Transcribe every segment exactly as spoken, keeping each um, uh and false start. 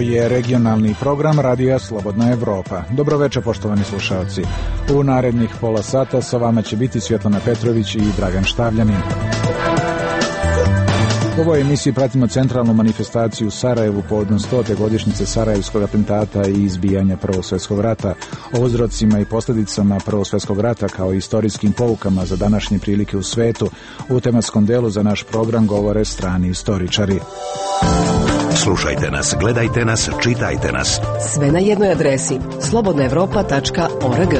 Ovo je regionalni program Radija Slobodna Evropa. Dobroveče, poštovani slušalci. U narednih pola sata sa vama će biti Svjetlana Petrović i Dragan Štavljanin. U ovoj emisiji pratimo centralnu manifestaciju u Sarajevu povodom stote godišnjice Sarajevskog atentata i izbijanja Prvog svjetskog rata, o uzrocima i posljedicama Prvog svjetskog rata kao i istorijskim poukama za današnje prilike u svetu. U tematskom delu za naš program govore strani istoričari. Slušajte nas, gledajte nas, čitajte nas. Sve na jednoj adresi slobodna evropa tačka org.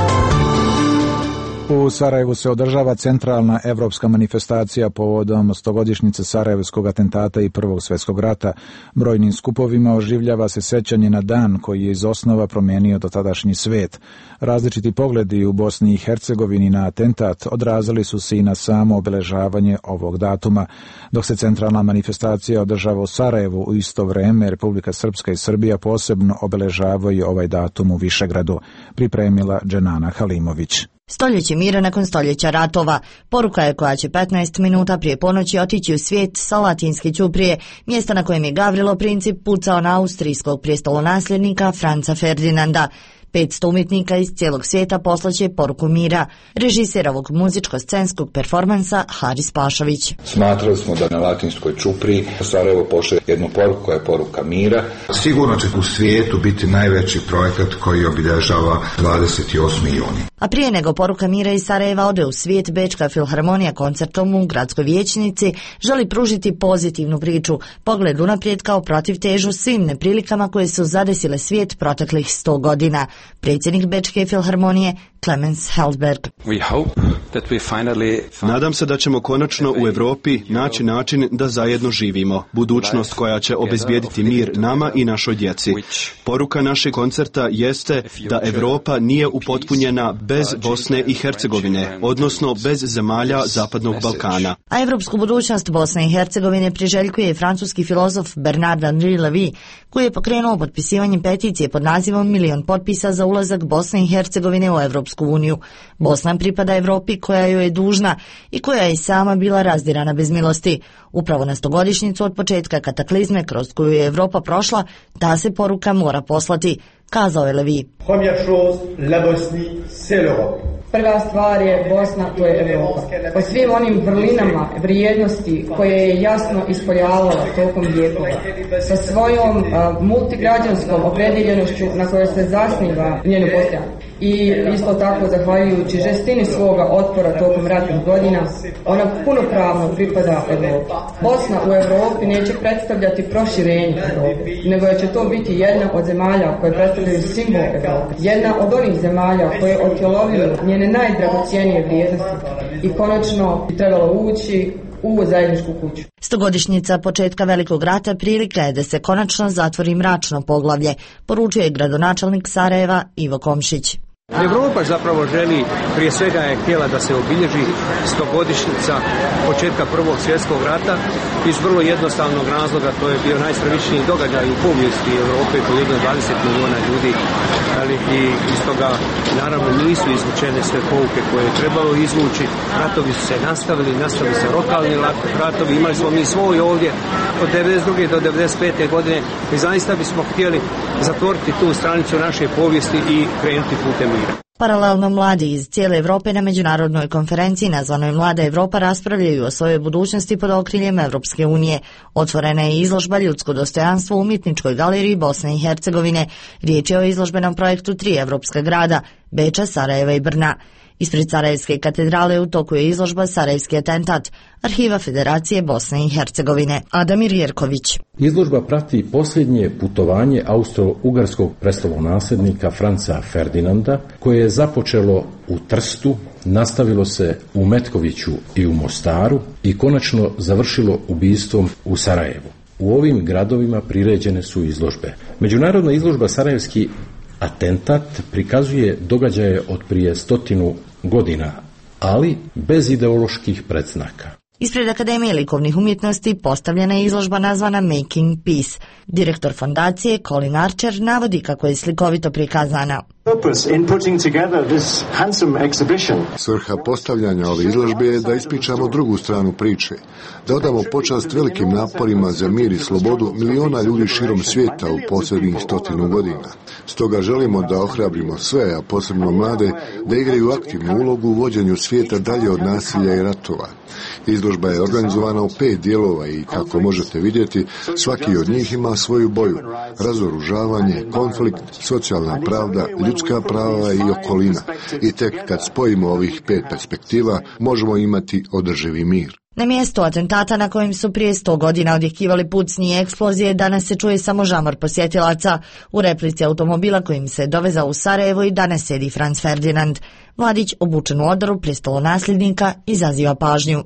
U Sarajevu se održava centralna evropska manifestacija povodom stogodišnjice Sarajevskog atentata i Prvog svjetskog rata. Brojnim skupovima oživljava se sećanje na dan koji je iz osnova promijenio dotadašnji svijet. Različiti pogledi u Bosni i Hercegovini na atentat odrazili su se i na samo obeležavanje ovog datuma. Dok se centralna manifestacija održava u Sarajevu, u isto vrijeme Republika Srpska i Srbija posebno obeležavaju ovaj datum u Višegradu, pripremila Dženana Halimović. Stoljeće mira nakon stoljeća ratova. Poruka je koja će petnaest minuta prije ponoći otići u svijet sa Latinske Ćuprije, mjesta na kojem je Gavrilo Princip pucao na austrijskog prijestolonasljednika Franca Ferdinanda. petsto umjetnika iz cijelog svijeta poslaće poruku mira. Režiser ovog muzičko-scenskog performansa Haris Pašović. Smatrali smo da na Latinskoj Ćupriji Sarajevo pošalje jednu poruku koja je poruka mira. Sigurno će u svijetu biti najveći projekat koji obilježava dvadeset osmi juni. A prije nego poruka mira iz Sarajeva ode u svijet, Bečka filharmonija koncertom u gradskoj vijećnici želi pružiti pozitivnu priču, pogled unaprijed kao protivtežu svim neprilikama koje su zadesile svijet proteklih sto godina. Predsjednik Bečke filharmonije Clemens Hellberg. Nadam se da ćemo konačno u Europi naći način da zajedno živimo, budućnost koja će obezbijediti mir nama i našoj djeci. Poruka našeg koncerta jeste da Europa nije upotpunjena bez Bosne i Hercegovine, odnosno bez zemalja Zapadnog Balkana. A evropsku budućnost Bosne i Hercegovine priželjkuje francuski filozof Bernard Henri Lévy, koji je pokrenuo potpisivanjem peticije pod nazivom Milion potpisa za ulazak Bosne i Hercegovine u Evropsku uniju. Bosna pripada Europi koja joj je dužna i koja je i sama bila razdirana bez milosti. Upravo na stogodišnjicu od početka kataklizme kroz koju je Europa prošla, ta se poruka mora poslati, kazao je Lévy. Prva stvar je Bosna, to je Europa. Po svim onim vrlinama vrijednosti koje je jasno ispoljavala tokom vijekova, sa svojom uh, multigrađanskom opredjeljenošću na kojoj se zasniva njeno postojanje. I isto tako, zahvaljujući žestini svoga otpora tokom ratnih godina, ona punopravno pripada Europi. Bosna u Europi neće predstavljati proširenje Europe, nego će to biti jedna od zemalja koje predstavljaju simbol Europe. Jedna od onih zemalja koje otjelovljuju njene najdragocijenije vrijednosti i konačno bi trebalo ući u zajedničku kuću. Stogodišnjica početka Velikog rata prilika je da se konačno zatvori mračno poglavlje, poručuje gradonačelnik Sarajeva Ivo Komšić. Europa zapravo želi, prije svega je htjela da se obilježi stogodišnjica početka Prvog svjetskog rata iz vrlo jednostavnog razloga. To je bio najstravičniji događaj u povijesti Europe, koji je dvadeset milijuna ljudi, ali i iz toga naravno nisu izvučene sve pouke koje je trebalo izvući. Ratovi su se nastavili, nastavili se lokalni ratovi, imali smo mi svoj ovdje od devedeset druge do devedeset pete godine i zaista bismo htjeli zatvoriti tu stranicu naše povijesti i krenuti putem mira. Paralelno mladi iz cijele Europe na međunarodnoj konferenciji nazvanoj Mlada Europa raspravljaju o svojoj budućnosti pod okriljem Evropske unije. Otvorena je izložba Ljudsko dostojanstvo u umjetničkoj galeriji Bosne i Hercegovine. Riječ je o izložbenom projektu tri evropska grada, Beča, Sarajeva i Brna. Ispred Sarajevske katedrale u toku je izložba Sarajevski atentat, arhiva Federacije Bosne i Hercegovine. Adamir Jerković. Izložba prati posljednje putovanje austro-ugarskog prestolonasljednika Franca Ferdinanda, koje je započelo u Trstu, nastavilo se u Metkoviću i u Mostaru i konačno završilo ubistvom u Sarajevu. U ovim gradovima priređene su izložbe. Međunarodna izložba Sarajevski atentat prikazuje događaje od prije stotinu godina, ali bez ideoloških predznaka. Ispred Akademije likovnih umjetnosti postavljena je izložba nazvana Making Peace. Direktor fondacije Colin Archer navodi kako je slikovito prikazana. Svrha postavljanja ove izložbe je da ispričamo drugu stranu priče, da odamo počast velikim naporima za mir i slobodu miliona ljudi širom svijeta u posljednjih stotinu godina. Stoga želimo da ohrabrimo sve, a posebno mlade, da igraju aktivnu ulogu u vođenju svijeta dalje od nasilja i ratova. Izložba je organizovana u pet dijelova i, kako možete vidjeti, svaki od njih ima svoju boju: razoružavanje, konflikt, socijalna pravda, ljudska prava i okolina. I tek kad spojimo ovih pet perspektiva, možemo imati održivi mir. Na mjestu atentata na kojem su prije sto godina odjekivali pucnji i eksplozije, danas se čuje samo žamor posjetilaca. U replici automobila kojim se dovezao u Sarajevo i danas sjedi Franz Ferdinand. Mladić, obučen u odoru prestolonasljednika, izaziva pažnju.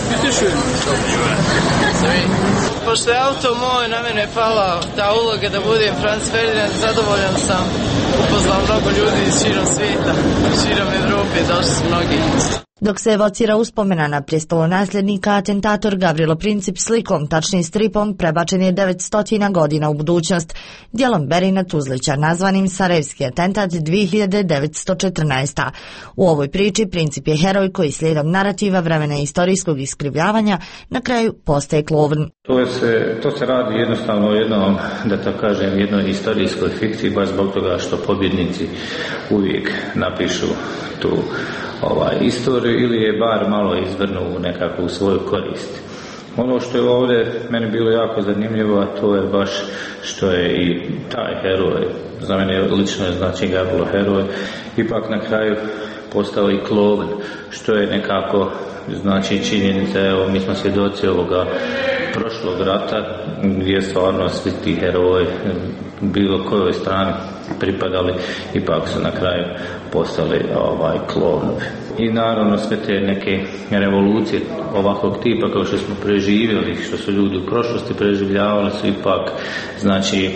Pošto je auto moj, na mene je pala ta uloga da budem Franz Ferdinand, zadovoljan sam. Upoznao mnogo ljudi iz širom svijeta, širom Evrope, došli su mnogi. Dok se evocira uspomena na prestolonasljednika, atentator Gavrilo Princip slikom, tačnije stripom, prebačen je devetsto godina u budućnost, dijelom Berina Tuzlića, nazvanim Sarajevski atentat dvije hiljade devetsto četrnaeste. U ovoj priči Princip je heroj koji slijedom narativa vremena istorijskog iskrivljavanja na kraju postaje klovn. To se, to se radi jednostavno o jednom, da tako kažem, jednoj istorijskoj fikciji, baš zbog toga što pobjednici uvijek napišu tu ovaj, istoriju ili je bar malo izvrnu u nekakvu svoju korist. Ono što je ovdje meni bilo jako zanimljivo, a to je baš što je i taj heroj, za mene lično je znači Gavrilo heroj, ipak na kraju postao i klovn, što je nekako znači činjenica. Evo, mi smo svjedoci ovoga prošlog rata gdje stvarno svi ti heroji bilo kojoj strani pripadali, ipak su na kraju postali ovaj klovnovi. I naravno sve te neke revolucije ovakvog tipa kao što smo preživjeli, što su ljudi u prošlosti preživljavali, su ipak znači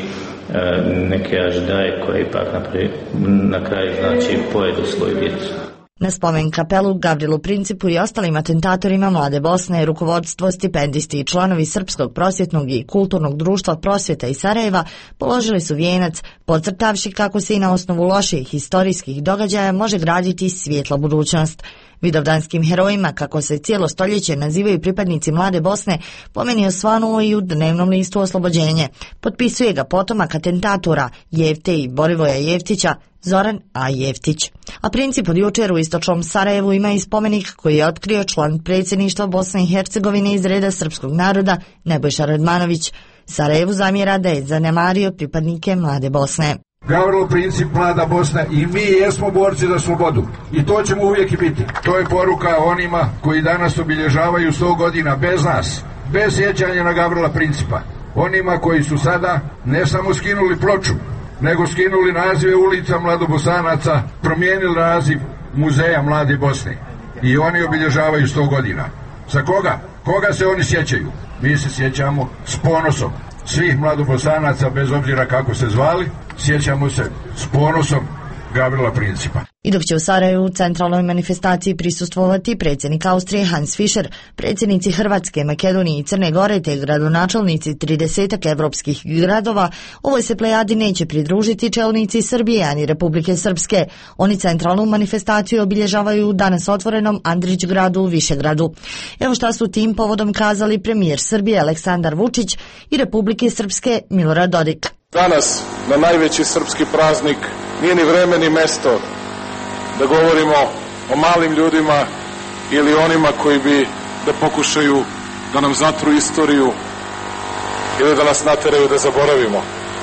neke aždaje koje ipak na kraju znači pojedu svoju djecu. Na spomen kapelu Gavrilu Principu i ostalim atentatorima Mlade Bosne, rukovodstvo, stipendisti i članovi Srpskog prosvjetnog i kulturnog društva Prosvjeta iz Sarajeva položili su vijenac, podcrtavši kako se i na osnovu loših historijskih događaja može graditi svijetla budućnost. Vidovdanskim herojima, kako se cijelo stoljeće nazivaju pripadnici Mlade Bosne, pomeni osvanuo i u dnevnom listu Oslobođenje. Potpisuje ga potomak atentatora Jevte i Borivoja Jevtića, Zoran A. Jevtić. A Princip od jučer u istočnom Sarajevu ima i spomenik koji je otkrio član predsjedništva Bosne i Hercegovine iz reda srpskog naroda Nebojša Radmanović. Sarajevu zamjera da je zanemario pripadnike Mlade Bosne. Gavrilo Princip, Mlada Bosna i mi jesmo borci za slobodu i to ćemo uvijek i biti. To je poruka onima koji danas obilježavaju sto godina bez nas, bez sjećanja na Gavrila Principa. Onima koji su sada ne samo skinuli ploču, nego skinuli nazive ulica Mladobosanaca, promijenili naziv muzeja Mlade Bosne. I oni obilježavaju sto godina. Za koga? Koga se oni sjećaju? Mi se sjećamo s ponosom svih Mladobosanaca, bez obzira kako se zvali, sjećamo se s ponosom Gavrila Principa. I dok će u Sarajevu u centralnoj manifestaciji prisustvovati predsjednik Austrije Hans Fischer, predsjednici Hrvatske, Makedonije i Crne Gore te gradonačelnici tridesetak evropskih gradova, ovoj se plejadi neće pridružiti čelnici Srbije ani Republike Srpske. Oni centralnu manifestaciju obilježavaju danas otvorenom Andrić gradu u Višegradu. Evo šta su tim povodom kazali premijer Srbije Aleksandar Vučić i Republike Srpske Milorad Dodik. Danas, na najveći srpski praznik, nije ni vreme ni mesto da govorimo o malim ljudima ili onima koji bi da pokušaju da nam zatru istoriju ili da nas nateraju da zaboravimo.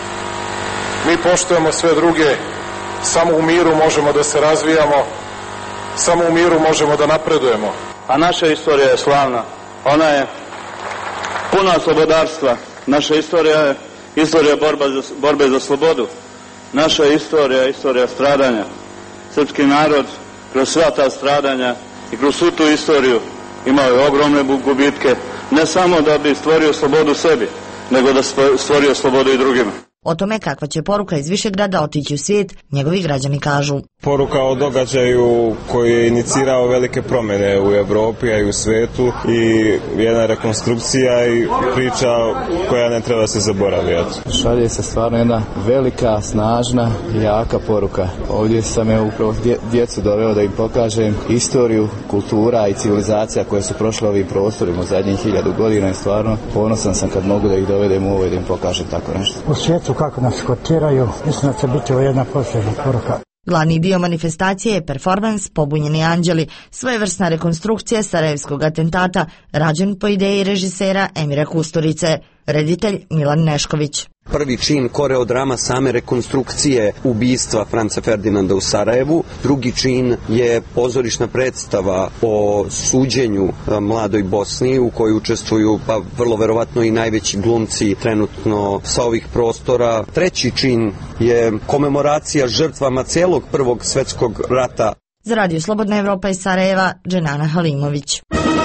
Mi poštujemo sve druge, samo u miru možemo da se razvijamo, samo u miru možemo da napredujemo. A naša istorija je slavna, ona je puna slobodarstva, naša istorija je istorija borba za, borbe za slobodu, naša istorija je istorija stradanja. Srpski narod kroz sva ta stradanja i kroz svu tu istoriju imao je ogromne gubitke, ne samo da bi stvorio slobodu sebi, nego da stvorio slobodu i drugima. O tome kakva će poruka iz Višegrada otići u svijet, njegovi građani kažu. Poruka o događaju koji je inicirao velike promjene u Evropi, a i u svetu, i jedna rekonstrukcija i priča koja ne treba se zaboraviti. Šalje se stvarno jedna velika, snažna i jaka poruka. Ovdje sam je upravo djecu doveo da im pokažem istoriju, kultura i civilizacija koje su prošle ovim prostorima u zadnjih hiljadu godina i stvarno ponosan sam kad mogu da ih dovedem u ovo i da im pokažem tako nešto. U svijetu kako nas kotiraju, mislim da će biti ovo jedna posljedna poruka. Glavni dio manifestacije je performans Pobunjeni anđeli, svojevrsna rekonstrukcija sarajevskog atentata, rađen po ideji režisera Emira Kusturice. Reditelj Milan Nešković. Prvi čin koreodrama same rekonstrukcije ubistva Franca Ferdinanda u Sarajevu. Drugi čin je pozorišna predstava o suđenju mladoj Bosni u kojoj učestvuju pa vrlo verovatno i najveći glumci trenutno sa ovih prostora. Treći čin je komemoracija žrtvama celog Prvog svjetskog rata. Za Radio Slobodna Evropa iz Sarajeva, Dženana Halimović.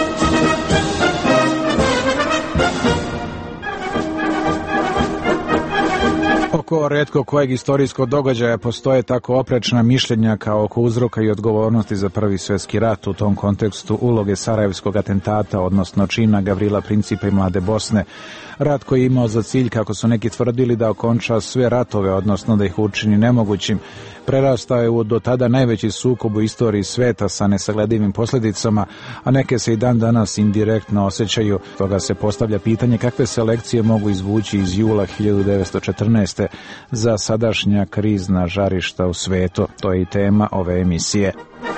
Oko retko kojeg istorijskog događaja postoje tako oprečna mišljenja kao oko uzroka i odgovornosti za Prvi svjetski rat. U tom kontekstu uloge sarajevskog atentata, odnosno čina Gavrila Principa i mlade Bosne. Rat koji je imao za cilj, kako su neki tvrdili, da okonča sve ratove, odnosno da ih učini nemogućim, prerastao je u do tada najveći sukob u istoriji sveta sa nesagledivim posljedicama, a neke se i dan danas indirektno osjećaju. Toga se postavlja pitanje kakve se lekcije mogu izvući iz jula hiljadu devetsto četrnaeste. za sadašnja krizna žarišta u svetu. To je i tema ove emisije.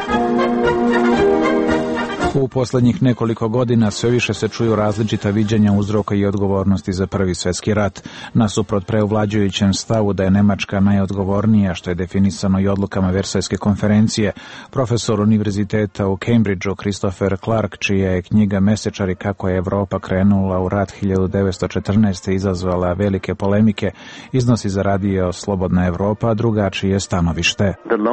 U posljednjih nekoliko godina sve više se čuju različita viđenja uzroka i odgovornosti za Prvi svjetski rat. Nasuprot preovlađujućem stavu da je Nemačka najodgovornija, što je definisano i odlukama Versajske konferencije, profesor univerziteta u Cambridgeu Christopher Clark, čija je knjiga Mesečari kako je Evropa krenula u rat hiljadu devetsto četrnaeste. izazvala velike polemike, iznosi za radio Slobodna Evropa drugačije stanovište.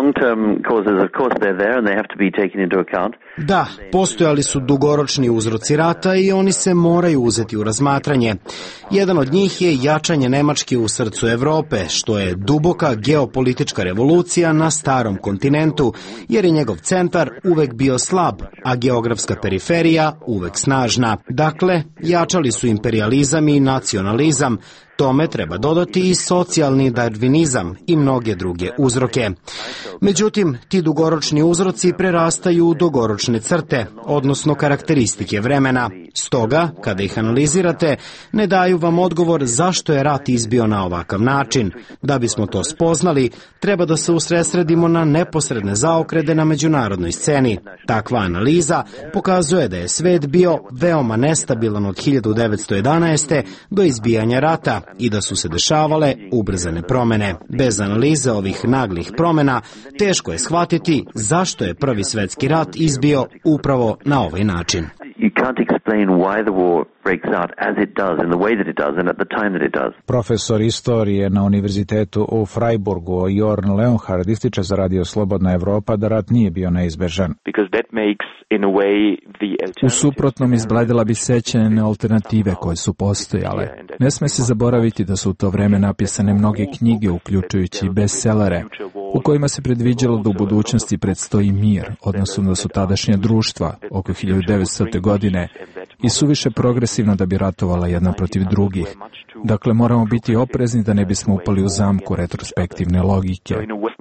Da, postojali su dugoročni uzroci rata i oni se moraju uzeti u razmatranje. Jedan od njih je jačanje Nemačke u srcu Evrope, što je duboka geopolitička revolucija na starom kontinentu, jer je njegov centar uvek bio slab, a geografska periferija uvek snažna. Dakle, jačali su imperializam i nacionalizam. Tome treba dodati i socijalni darvinizam i mnoge druge uzroke. Međutim, ti dugoročni uzroci prerastaju u dugoročne crte, odnosno karakteristike vremena. Stoga, kada ih analizirate, ne daju vam odgovor zašto je rat izbio na ovakav način. Da bismo to spoznali, treba da se usredsredimo na neposredne zaokrete na međunarodnoj sceni. Takva analiza pokazuje da je svet bio veoma nestabilan od hiljadu devetsto jedanaeste. do izbijanja rata i da su se dešavale ubrzane promene. Bez analize ovih naglih promjena teško je shvatiti zašto je Prvi svjetski rat izbio upravo na ovaj način. Profesor istorije na univerzitetu u Freiburgu Jorn Leonhard ističe za Radio Slobodna Evropa da rat nije bio neizbežan. U suprotnom izbledila bi sećanje na alternative koje su postojale. Ne sme se zaboraviti da su u to vreme napisane mnoge knjige, uključujući bestsellere, u kojima se predviđalo da u budućnosti predstoji mir, odnosno da su tadašnja društva oko hiljadu devetstote. godine i suviše progresivno da bi ratovala jedna protiv drugih. Dakle, moramo biti oprezni da ne bismo upali u zamku retrospektivne logike.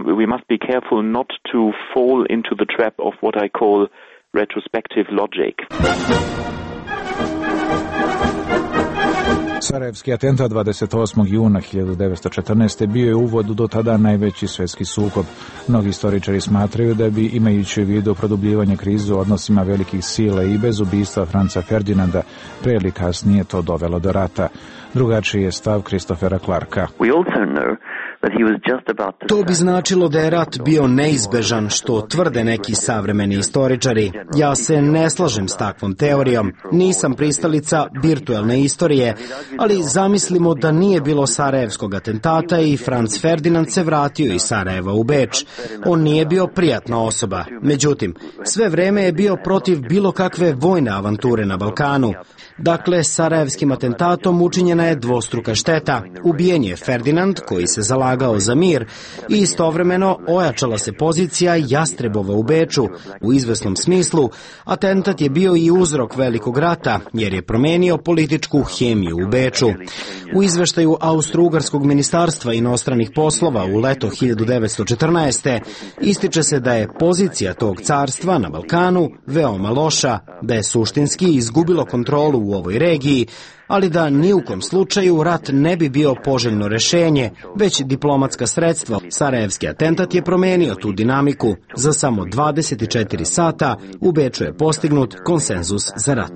Sarajevski atentat dvadeset osmog juna hiljadu devetsto četrnaeste. bio je uvod u do tada najveći svjetski sukob. Mnogi istoričari smatraju da bi, imajući u vidu produbljivanje krize u odnosima velikih sila i bez ubistva Franca Ferdinanda, prije ili kasnije to dovelo do rata. Drugačiji je stav Christophera Clarka. To bi značilo da je rat bio neizbežan, što tvrde neki savremeni istoričari. Ja se ne slažem s takvom teorijom. Nisam pristalica virtuelne istorije, ali zamislimo da nije bilo sarajevskog atentata i Franz Ferdinand se vratio iz Sarajeva u Beč. On nije bio prijatna osoba. Međutim, sve vreme je bio protiv bilo kakve vojne avanture na Balkanu. Dakle, sarajevskim atentatom učinjena je dvostruka šteta. Ubijen je Ferdinand, koji se zalagao za mir, i istovremeno ojačala se pozicija Jastrebova u Beču. U izvesnom smislu, atentat je bio i uzrok Velikog rata, jer je promenio političku hemiju u Beču. U izveštaju Austro-Ugarskog ministarstva inostranih poslova u leto hiljadu devetsto četrnaeste. ističe se da je pozicija tog carstva na Balkanu veoma loša, da je suštinski izgubilo kontrolu u ovoj regiji, ali da ni u kom slučaju rat ne bi bio poželjno rešenje, već diplomatska sredstva. Sarajevski atentat je promenio tu dinamiku. Za samo dvadeset četiri sata u Beču je postignut konsenzus za rat.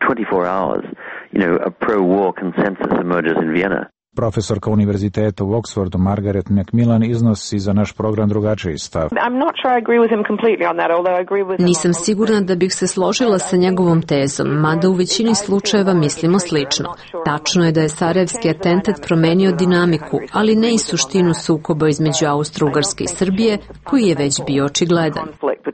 Profesorka univerziteta u Oxfordu Margaret Macmillan iznosi za naš program drugačiji stav. Nisam sigurna da bih se složila sa njegovom tezom, mada u većini slučajeva mislimo slično. Tačno je da je sarajevski atentat promenio dinamiku, ali ne i suštinu sukoba između Austro-Ugarske i Srbije, koji je već bio očigledan.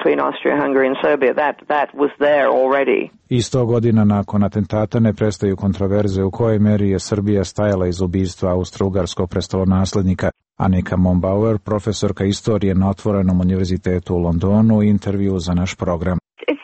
Isto godina nakon atentata ne prestaju kontroverze u kojoj meri je Srbija stajala iz ubistva austro-ugarskog prestolonaslednika. Annika Mombauer, profesorka istorije na Otvorenom univerzitetu u Londonu, u intervju za naš program.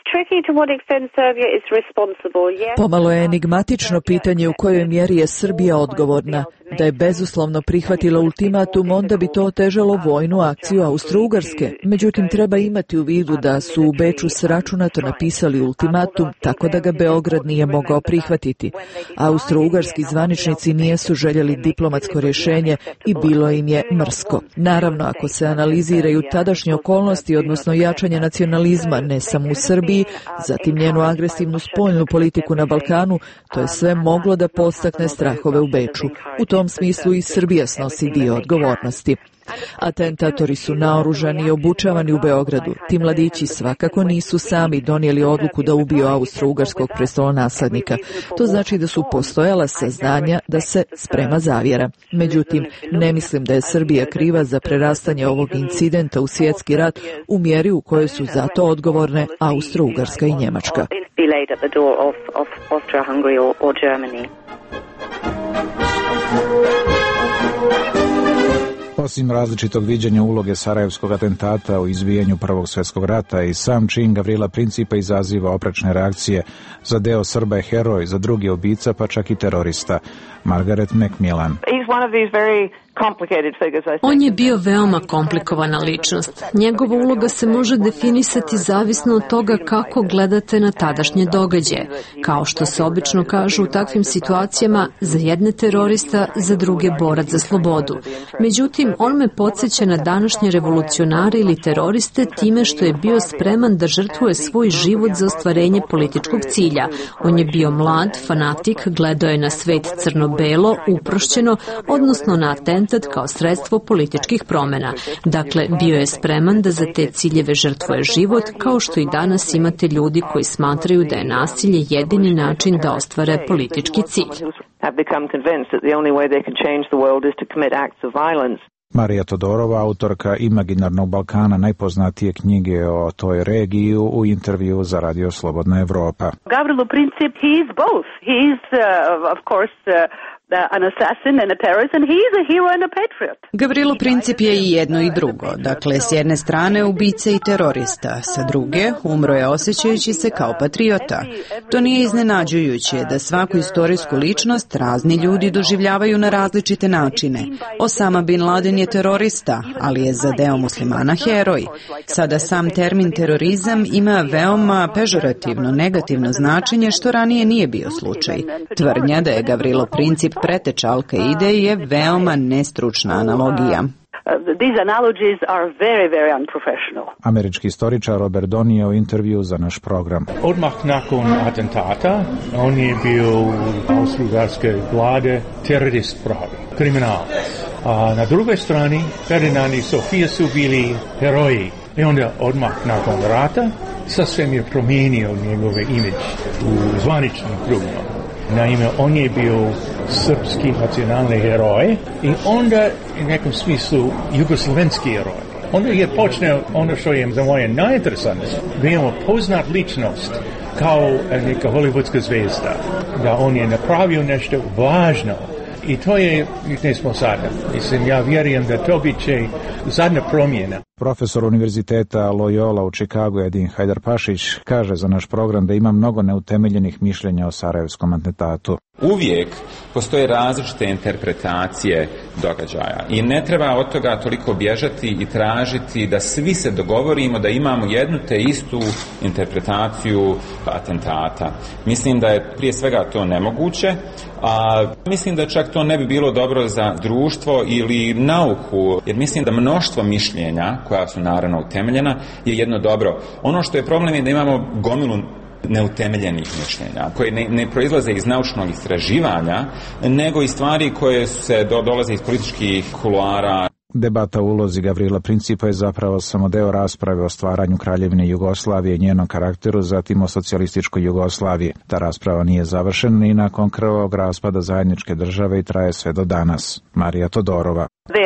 Pomalo je enigmatično pitanje u kojoj mjeri je Srbija odgovorna. Da je bezuslovno prihvatila ultimatum, onda bi to otežalo vojnu akciju Austro-Ugarske. Međutim, treba imati u vidu da su u Beču sračunato napisali ultimatum, tako da ga Beograd nije mogao prihvatiti. Austro-Ugarski zvaničnici nijesu željeli diplomatsko rješenje i bilo im je mrsko. Naravno, ako se analiziraju tadašnje okolnosti, odnosno jačanje nacionalizma, ne samo u Srbiji, zatim njenu agresivnu spoljnu politiku na Balkanu, to je sve moglo da podstakne strahove u Beču. U tom smislu i Srbija snosi dio odgovornosti. Atentatori su naoružani i obučavani u Beogradu. Ti mladići svakako nisu sami donijeli odluku da ubiju austro-ugarskog prestolonaslednika. To znači da su postojala saznanja da se sprema zavjera. Međutim, ne mislim da je Srbija kriva za prerastanje ovog incidenta u svjetski rat u mjeri u kojoj su zato odgovorne Austro-Ugarska i Njemačka. Osim različitog viđenja uloge sarajevskog atentata u izbijanju Prvog svjetskog rata, i sam čin Gavrila Principa izaziva oprečne reakcije. Za deo Srba je heroj, za drugi ubica, pa čak i terorista. Margaret Macmillan. On je bio veoma komplikovana ličnost. Njegova uloga se može definisati zavisno od toga kako gledate na tadašnje događaje. Kao što se obično kaže u takvim situacijama, za jedne terorista, za druge borac za slobodu. Međutim, on me podsjeća na današnje revolucionare ili teroriste time što je bio spreman da žrtvuje svoj život za ostvarenje političkog cilja. On je bio mlad, fanatik, gledao je na svet crno-belo, uprošćeno, odnosno na atentat kao sredstvo političkih promjena. Dakle, bio je spreman da za te ciljeve žrtvuje život, kao što i danas imate ljudi koji smatraju da je nasilje jedini način da ostvare politički cilj. Marija Todorova, autorka Imaginarnog Balkana, najpoznatije knjige o toj regiji, u intervju za Radio Slobodna Evropa. Gavrilo Princip, he is both. He is, uh, of course, uh, an assassin and a terrorist, and he is a hero and a patriot. Gavrilo Princip je i jedno i drugo. Dakle, s jedne strane ubica i terorista, sa druge umro je osjećajući se kao patriota. To nije iznenađujuće da svaku istorijsku ličnost razni ljudi doživljavaju na različite načine. Osama bin Laden je terorista, ali je za deo muslimana heroj. Sada sam termin terorizam ima veoma pežorativno, negativno značenje, što ranije nije bio slučaj. Tvrdnja da je Gavrilo Princip preteča Al-Kaide je veoma nestručna analogija. Američki istoričar Robert Donije u intervju za naš program. Odmah nakon atentata on je bio u austro-ugarske vlade terorist pravi, kriminalac. A na drugoj strani Ferdinand i Sofija su bili heroji. I onda odmah nakon rata sasvim je promijenio njegove imidž u zvaničnom krugu. Naime, on je bio srpski nacionalni heroj i onda u nekom smislu jugoslovenski heroj. Onda je počeo ono što je za moje najinteresantnije, veoma poznat ličnost kao neka hollywoodska zvezda, da on je napravio nešto važno. I to je, ne smo sada. Mislim, ja vjerujem da to bit će zadnja promjena. Profesor Univerziteta Loyola u Čikagu Edin Hajdarpašić kaže za naš program da ima mnogo neutemeljenih mišljenja o sarajevskom atentatu. Uvijek postoje različite interpretacije događaja i ne treba od toga toliko bježati i tražiti da svi se dogovorimo da imamo jednu te istu interpretaciju atentata. Mislim da je prije svega to nemoguće, a mislim da čak to ne bi bilo dobro za društvo ili nauku, jer mislim da mnoštvo mišljenja koja su naravno utemeljena je jedno dobro. Ono što je problem je da imamo gomilu neutemeljenih mišljenja, koje ne, ne proizlaze iz naučnog istraživanja, nego iz stvari koje se do, dolaze iz političkih kuluara. Debata o ulozi Gavrila Principa je zapravo samo deo rasprave o stvaranju Kraljevine Jugoslavije i njenom karakteru, zatim o socijalističkoj Jugoslaviji. Ta rasprava nije završena i nakon krvavog raspada zajedničke države i traje sve do danas. Marija Todorova.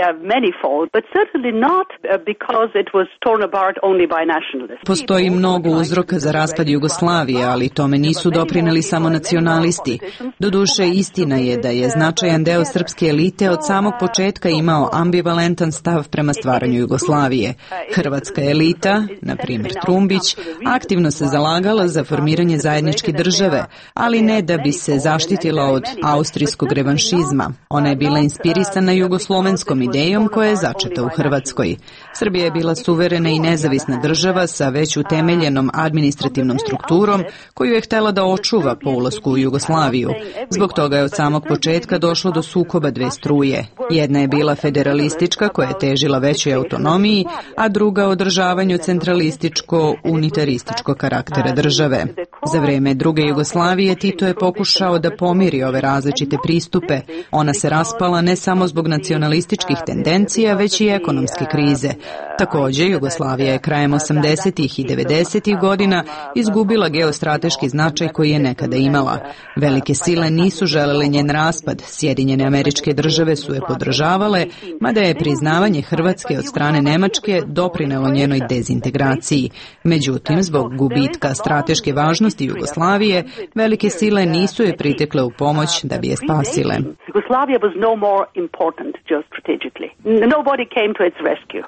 Postoji mnogo uzroka za raspad Jugoslavije, ali tome nisu doprineli samo nacionalisti. Doduše, istina je da je značajan deo srpske elite od samog početka imao ambivalentan stav prema stvaranju Jugoslavije. Hrvatska elita, na primjer Trumbić, aktivno se zalagala za formiranje zajedničke države, ali ne da bi se zaštitila od austrijskog revanšizma. Ona je bila inspirisana jugoslovenskom idejom koja je začeta u Hrvatskoj. Srbija je bila suverena i nezavisna država sa već utemeljenom administrativnom strukturom koju je htjela da očuva po ulasku u Jugoslaviju. Zbog toga je od samog početka došlo do sukoba dve struje. Jedna je bila federalistička koja je težila većoj autonomiji, a druga održavanju centralističko-unitarističkog karaktera države. Za vrijeme druge Jugoslavije Tito je pokušao da pomiri ove različite pristupe. Ona se raspala ne samo zbog nacionalističkih tendencija, već i ekonomske krize. Također, Jugoslavija je krajem osamdesetih i devedesetih godina izgubila geostrateški značaj koji je nekada imala. Velike sile nisu želele njen raspad, Sjedinjene Američke Države su je podržavale, mada je priznavanje Hrvatske od strane Nemačke doprinelo njenoj dezintegraciji. Međutim, zbog gubitka strateške važnosti Jugoslavije, velike sile nisu je pritekle u pomoć da bi je spasile. Yugoslavia was no more important geostrategically. Nobody came to its rescue.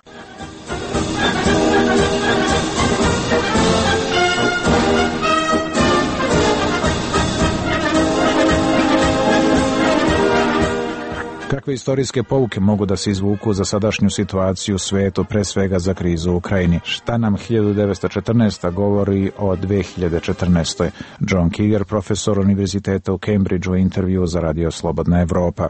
Kakve istorijske pouke mogu da se izvuku za sadašnju situaciju u svetu, pre svega za krizu u Ukrajini? Šta nam hiljadu devetsto četrnaesta govori o dve hiljade četrnaestoj? John Kiger, profesor Univerziteta u Cambridgeu, u intervju za Radio Slobodna Evropa.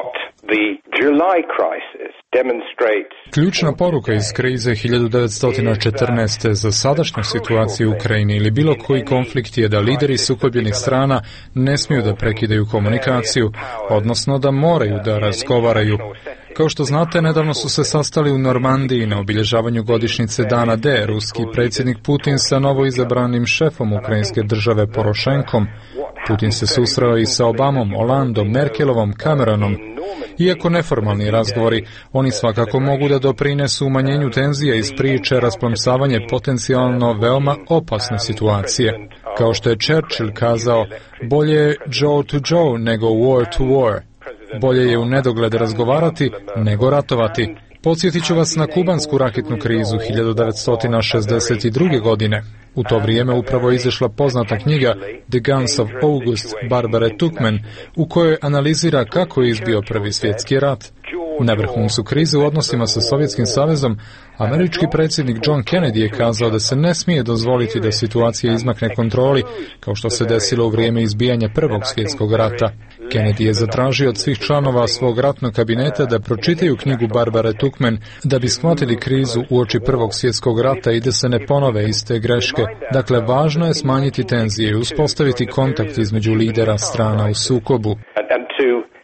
Ključna poruka iz krize hiljadu devetsto četrnaeste. za sadašnju situaciju u Ukrajini ili bilo koji konflikt je da lideri sukobljenih strana ne smiju da prekidaju komunikaciju, odnosno da moraju da razgovaraju. Kao što znate, nedavno su se sastali u Normandiji na obilježavanju godišnjice Dana D. Ruski predsjednik Putin sa novoizabranim šefom ukrajinske države Porošenkom. Putin se susreo i sa Obamom, Hollandom, Merkelovom, Cameronom. Iako neformalni razgovori, oni svakako mogu da doprinesu umanjenju tenzija iz priče rasplamsavanje potencijalno veoma opasne situacije. Kao što je Churchill kazao, bolje je Joe to Joe nego war to war. Bolje je u nedogled razgovarati nego ratovati. Podsjetit ću vas na kubansku raketnu krizu hiljadu devetsto šezdeset druge. godine. U to vrijeme upravo je izašla poznata knjiga The Guns of August Barbare Tuchman, u kojoj analizira kako je izbio Prvi svjetski rat. Na vrhuncu krize u odnosima sa Sovjetskim savezom, američki predsjednik John Kennedy je kazao da se ne smije dozvoliti da situacija izmakne kontroli, kao što se desilo u vrijeme izbijanja Prvog svjetskog rata. Kennedy je zatražio od svih članova svog ratnog kabineta da pročitaju knjigu Barbare Tuchman da bi shvatili krizu uoči Prvog svjetskog rata i da se ne ponove iste greške. Dakle, važno je smanjiti tenzije i uspostaviti kontakt između lidera strana u sukobu.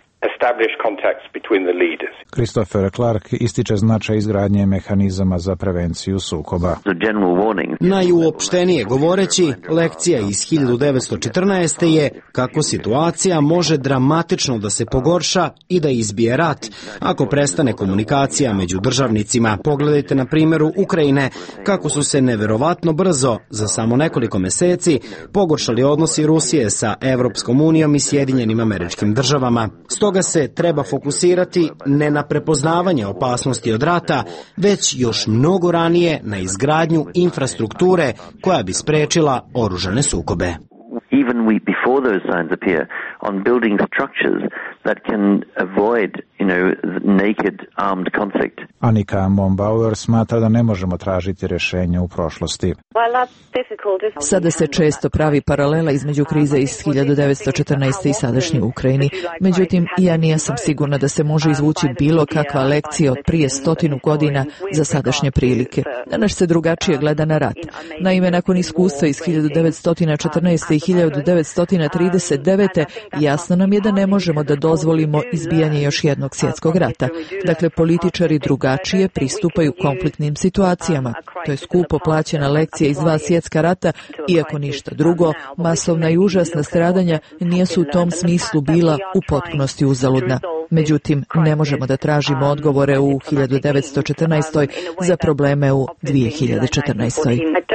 establish contacts between the leaders. Christopher Clark ističe značaj izgradnje mehanizama za prevenciju sukoba. Najuopštenije govoreći, lekcija iz hiljadu devetsto četrnaeste. je kako situacija može dramatično da se pogorša i da izbije rat ako prestane komunikacija među državnicima. Pogledajte na primjeru Ukrajine kako su se neverovatno brzo, za samo nekoliko meseci, pogoršali odnosi Rusije sa Evropskom unijom i Sjedinjenim Američkim Državama. Stoga se treba fokusirati ne na prepoznavanje opasnosti od rata, već još mnogo ranije na izgradnju infrastrukture koja bi sprečila oružane sukobe. Even we, before those signs appear, on building structures that can avoid, you know, naked armed conflict. Annika Mombauer smatra da ne možemo tražiti rješenje u prošlosti. Sada se često pravi paralela između krize iz hiljadu devetsto četrnaeste. i sadašnje u Ukrajini. Međutim, ja nisam sigurna da se može izvući bilo kakva lekcija od prije stotinu godina za sadašnje prilike. Danas se drugačije gleda na rat. Naime, nakon iskustva iz hiljadu devetsto četrnaeste. i hiljadu devetsto trideset devete. jasno nam je da ne možemo da dozvolimo izbijanje još jednog svjetskog rata. Dakle, političari drugačije pristupaju konfliktnim situacijama. To je skupo plaćena lekcija iz dva svjetska rata, iako ništa drugo, masovna i užasna stradanja nisu u tom smislu bila u potpunosti uzaludna. Međutim, ne možemo da tražimo odgovore u hiljadu devetsto četrnaestoj. za probleme u dvije hiljade četrnaestoj.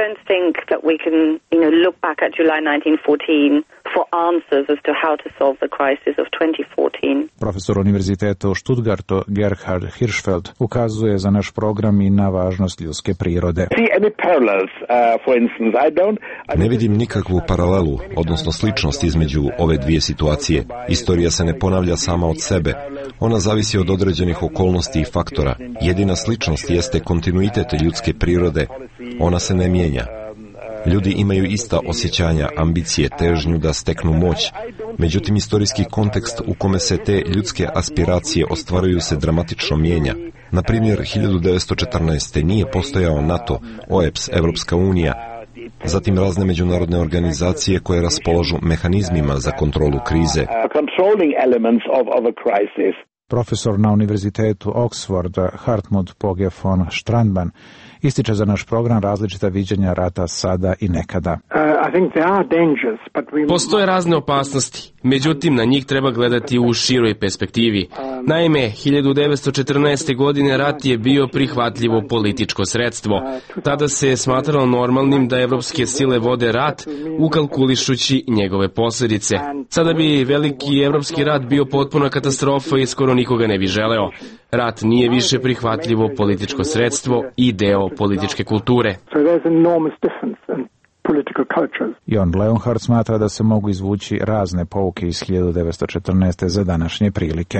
Profesor univerziteta u Stuttgartu Gerhard Hirschfeld ukazuje za naš program i na važnost ljudske prirode. Ne vidim nikakvu paralelu, odnosno sličnost između ove dvije situacije. Istorija se ne ponavlja sama od sebe. Ona zavisi od određenih okolnosti i faktora. Jedina sličnost jeste kontinuitet ljudske prirode. Ona se ne mijenja. Ljudi imaju ista osjećanja, ambicije, težnju da steknu moć. Međutim, istorijski kontekst u kome se te ljudske aspiracije ostvaruju se dramatično mijenja. Na primjer, hiljadu devetsto četrnaeste. nije postojao NATO, O E P S, Evropska unija, zatim razne međunarodne organizacije koje raspolažu mehanizmima za kontrolu krize. Profesor na univerzitetu Oxford Hartmut Poge von Strandman ističe za naš program različita viđenja rata sada i nekada. Postoje razne opasnosti, međutim na njih treba gledati u široj perspektivi. Naime, hiljadu devetsto četrnaeste. godine rat je bio prihvatljivo političko sredstvo. Tada se smatralo normalnim da evropske sile vode rat, ukalkulišući njegove posljedice. Sada bi veliki evropski rat bio potpuna katastrofa i skoro nikoga ne bi želeo. Rat nije više prihvatljivo političko sredstvo i deo političke kulture. Jon Leonhard smatra da se mogu izvući razne pouke iz hiljadu devetsto četrnaeste. za današnje prilike.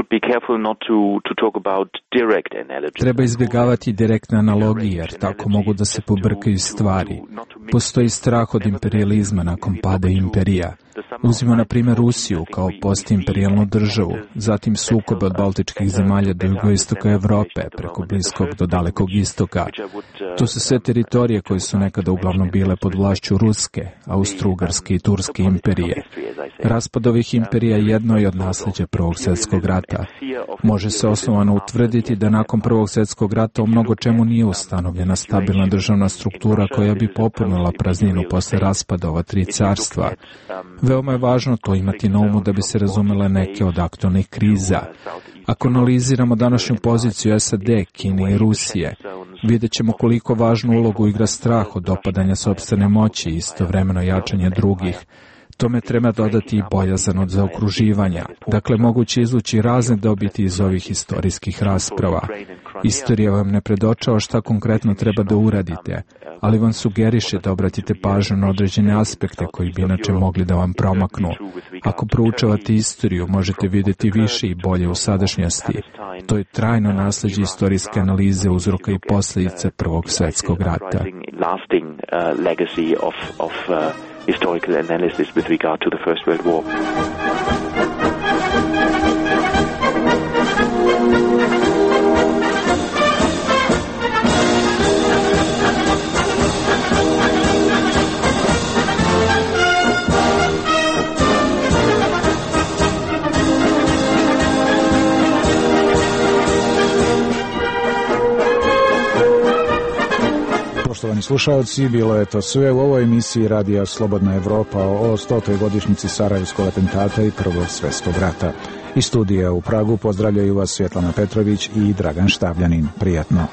Treba izbjegavati direktne analogije, jer tako mogu da se pobrkaju stvari. Postoji strah od imperializma nakon pada imperija. Uzimo na primjer Rusiju kao postimperijalnu državu, zatim sukobe od baltičkih zemalja do jugoistoka Evrope, preko Bliskog do Dalekog istoka. To su sve teritorije koje su nekada uglavnom bile pod vlašću Ruske, Austro-Ugarske i Turske imperije. Raspad ovih imperija jedno je od nasljeđa Prvog svjetskog rata. Može se osnovano utvrditi da nakon Prvog svjetskog rata u mnogo čemu nije ustanovljena stabilna državna struktura koja bi popunila prazninu posle raspada ova tri carstva. Veoma je važno to imati na umu da bi se razumele neke od aktualnih kriza. Ako analiziramo današnju poziciju S A D, Kine i Rusije, vidjet ćemo koliko važnu ulogu igra strah od opadanja sopstvene moći i istovremeno jačanje drugih. Tome treba dodati i bojazan od zaokruživanja. Dakle, moguće izvući razne dobiti iz ovih historijskih rasprava. Istorija vam ne predočava šta konkretno treba da uradite, ali vam sugeriše da obratite pažnju na određene aspekte koji bi inače mogli da vam promaknu. Ako proučavate istoriju, možete vidjeti više i bolje u sadašnjosti. To je trajno nasljeđe istorijske analize uzroka i posljedice Prvog svjetskog rata. Historical analysis with regard to the First World War. Poštovani slušalci, bilo je to sve u ovoj emisiji Radija Slobodna Evropa o stotoj godišnjici Sarajevskog atentata i Prvog svjetskog rata. Iz studija u Pragu pozdravljaju vas Svjetlana Petrović i Dragan Štavljanin. Prijatno.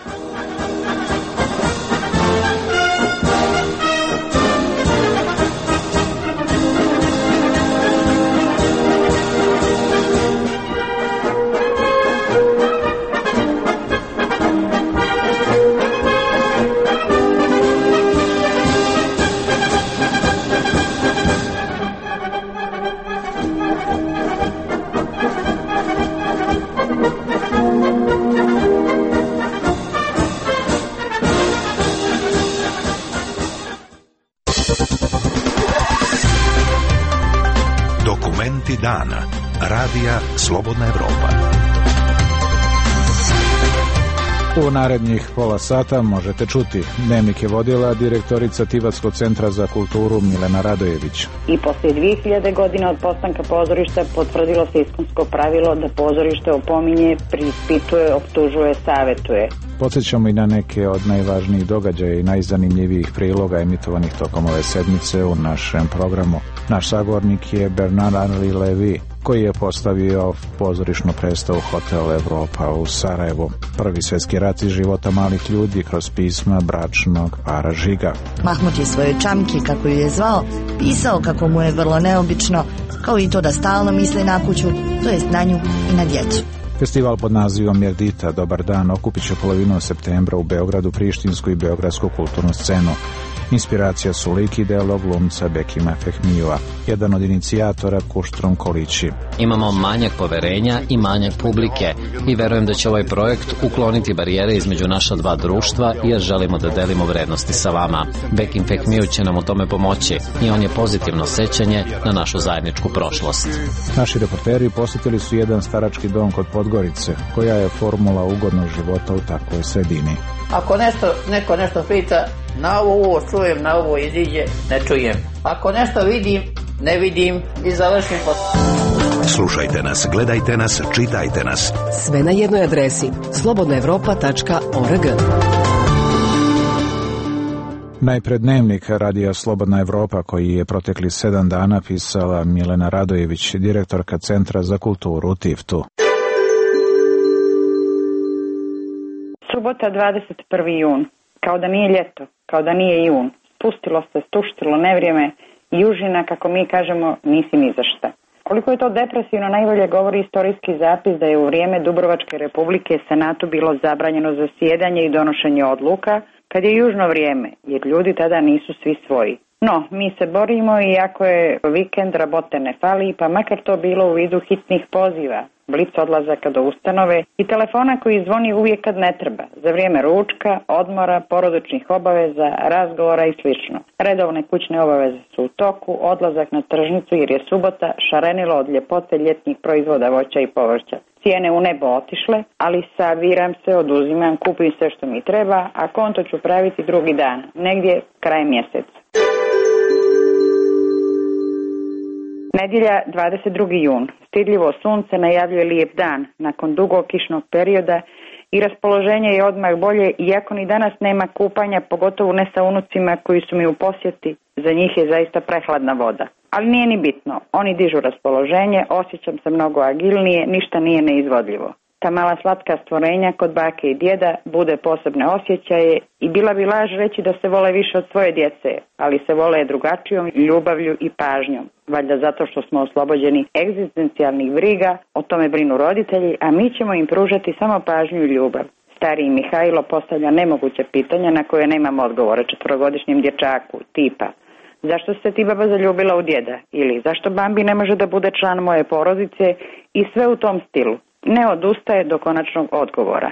Dana. Radija Slobodna Evropa. U narednih pola sata možete čuti. Dnevnik je vodila direktorica Tivatskog centra za kulturu Milena Radojević. I poslije dvije hiljade godina od postanka pozorišta potvrdilo se iskonsko pravilo da pozorište opominje, preispituje, optužuje, savetuje. Podsjećamo i na neke od najvažnijih događaja i najzanimljivijih priloga emitovanih tokom ove sedmice u našem programu. Naš sagovornik je Bernard Henri Lévy, koji je postavio pozorišnu predstavu Hotel Evropa u Sarajevu. Prvi svjetski rat iz života malih ljudi kroz pisma bračnog para Žiga. Mahmut je svojoj čamki, kako ju je zvao, pisao kako mu je vrlo neobično, kao i to da stalno misli na kuću, to jest na nju i na djecu. Festival pod nazivom Merdita, dobar dan, okupit će polovinom septembra u Beogradu prištinsku i beogradsku kulturnu scenu. Inspiracija su lik i delo glumca Bekima Fehmijua, jedan od inicijatora Kuštrum Kolići. Imamo manjak poverenja i manjak publike i verujem da će ovaj projekt ukloniti barijere između naša dva društva jer želimo da delimo vrednosti sa vama. Bekim Fehmiju će nam u tome pomoći i on je pozitivno sećanje na našu zajedničku prošlost. Naši reporteri posjetili su jedan starački dom kod Podgorice, koja je formula ugodnog života u takvoj sredini. Ako nešto, neko nešto priča, na ovo čujem, na ovo iziđe, ne čujem. Ako nešto vidim, ne vidim i završim posao. Slušajte nas, gledajte nas, čitajte nas. Sve na jednoj adresi slobodna evropa tačka org. Najpred dnevnik Radija Slobodna Evropa, koji je protekli sedam dana pisala Milena Radojević, direktorka Centra za kulturu u Tiftu. Subota dvadeset prvi jun. Kao da nije ljeto, kao da nije jun. Spustilo se, stuštilo nevrijeme i južina, kako mi kažemo, nisi ni za šta. Koliko je to depresivno, najbolje govori istorijski zapis da je u vrijeme Dubrovačke republike Senatu bilo zabranjeno zasjedanje i donošenje odluka, kad je južno vrijeme, jer ljudi tada nisu svi svoji. No, mi se borimo i ako je vikend, rabote ne fali, pa makar to bilo u vidu hitnih poziva, blic odlazaka do ustanove i telefona koji zvoni uvijek kad ne treba, za vrijeme ručka, odmora, porodičnih obaveza, razgovora i slično. Redovne kućne obaveze su u toku, odlazak na tržnicu jer je subota, šarenilo od ljepote ljetnih proizvoda voća i povrća. Cijene u nebo otišle, ali sabiram se, oduzimam, kupim sve što mi treba, a konto ću praviti drugi dan, negdje kraj mjeseca. Nedjelja dvadeset drugi jun. Stidljivo sunce najavljuje lijep dan nakon dugog kišnog perioda i raspoloženje je odmah bolje, iako ni danas nema kupanja, pogotovo ne sa unucima koji su mi u posjeti. Za njih je zaista prehladna voda. Ali nije ni bitno. Oni dižu raspoloženje, osjećam se mnogo agilnije, ništa nije neizvodljivo. Ta mala slatka stvorenja kod bake i djeda bude posebne osjećaje i bila bi laž reći da se vole više od svoje djece, ali se vole drugačijom ljubavlju i pažnjom. Valjda zato što smo oslobođeni egzistencijalnih briga, o tome brinu roditelji, a mi ćemo im pružati samo pažnju i ljubav. Stariji Mihajlo postavlja nemoguće pitanja na koje nemamo odgovore četvorogodišnjem dječaku, tipa: zašto se ti baba zaljubila u djeda? Ili zašto Bambi ne može da bude član moje porodice? I sve u tom stilu. Ne odustaje do konačnog odgovora.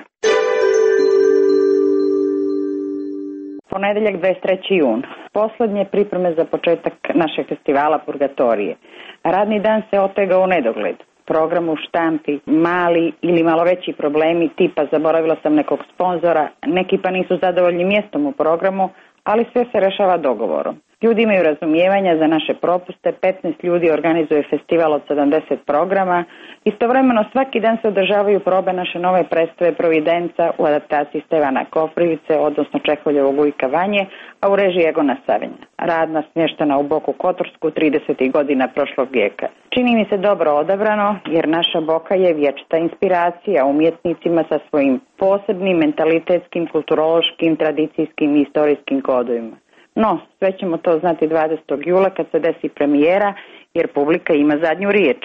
Ponedeljak dvadeset treći jun. Posljednje pripreme za početak našeg festivala Purgatorije. Radni dan se otegao u nedogled. Program u štampi, mali ili malo veći problemi tipa zaboravila sam nekog sponzora, neki pa nisu zadovoljni mjestom u programu, ali sve se rešava dogovorom. Ljudi imaju razumijevanja za naše propuste, petnaest ljudi organizuje festival od sedamdeset programa, istovremeno svaki dan se održavaju probe naše nove predstave Providenca u adaptaciji Stevana Koprivice, odnosno Čeholjevog Ujka Vanje, a u režiji Egona Savinja. Radna smještena u Boku Kotorsku tridesetih godina prošlog vijeka. Čini mi se dobro odabrano, jer naša Boka je vječita inspiracija umjetnicima sa svojim posebnim mentalitetskim, kulturološkim, tradicijskim i istorijskim kodovima. No, sve ćemo to znati dvadesetog jula kad se desi premijera, jer publika ima zadnju riječ.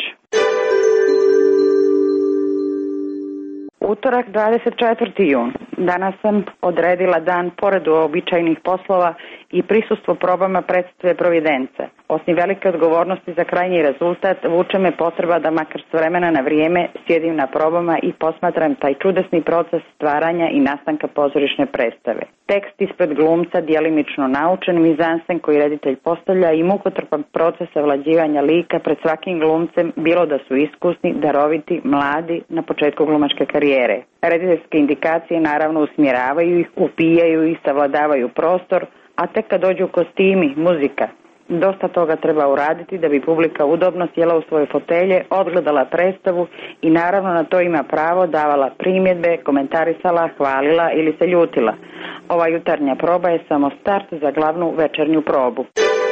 Utorak, dvadeset četvrti jun. Danas sam odredila dan pored uobičajenih poslova i prisustvo probama predstave Providenca. Osim velike odgovornosti za krajnji rezultat, vuče me potreba da makar s vremena na vrijeme sjedim na probama i posmatram taj čudesni proces stvaranja i nastanka pozorišne predstave. Tekst ispred glumca, djelimično naučen, mizansen koji reditelj postavlja i mukotrpan proces savlađivanja lika pred svakim glumcem, bilo da su iskusni, daroviti, mladi, na početku glumačke karijere. Rediteljske indikacije naravno usmjeravaju ih, upijaju i savladavaju prostor, a tek kad dođu kostimi, muzika. Dosta toga treba uraditi da bi publika udobno sjela u svoje fotelje, odgledala predstavu i naravno na to ima pravo, davala primjedbe, komentarisala, hvalila ili se ljutila. Ova jutarnja proba je samo start za glavnu večernju probu.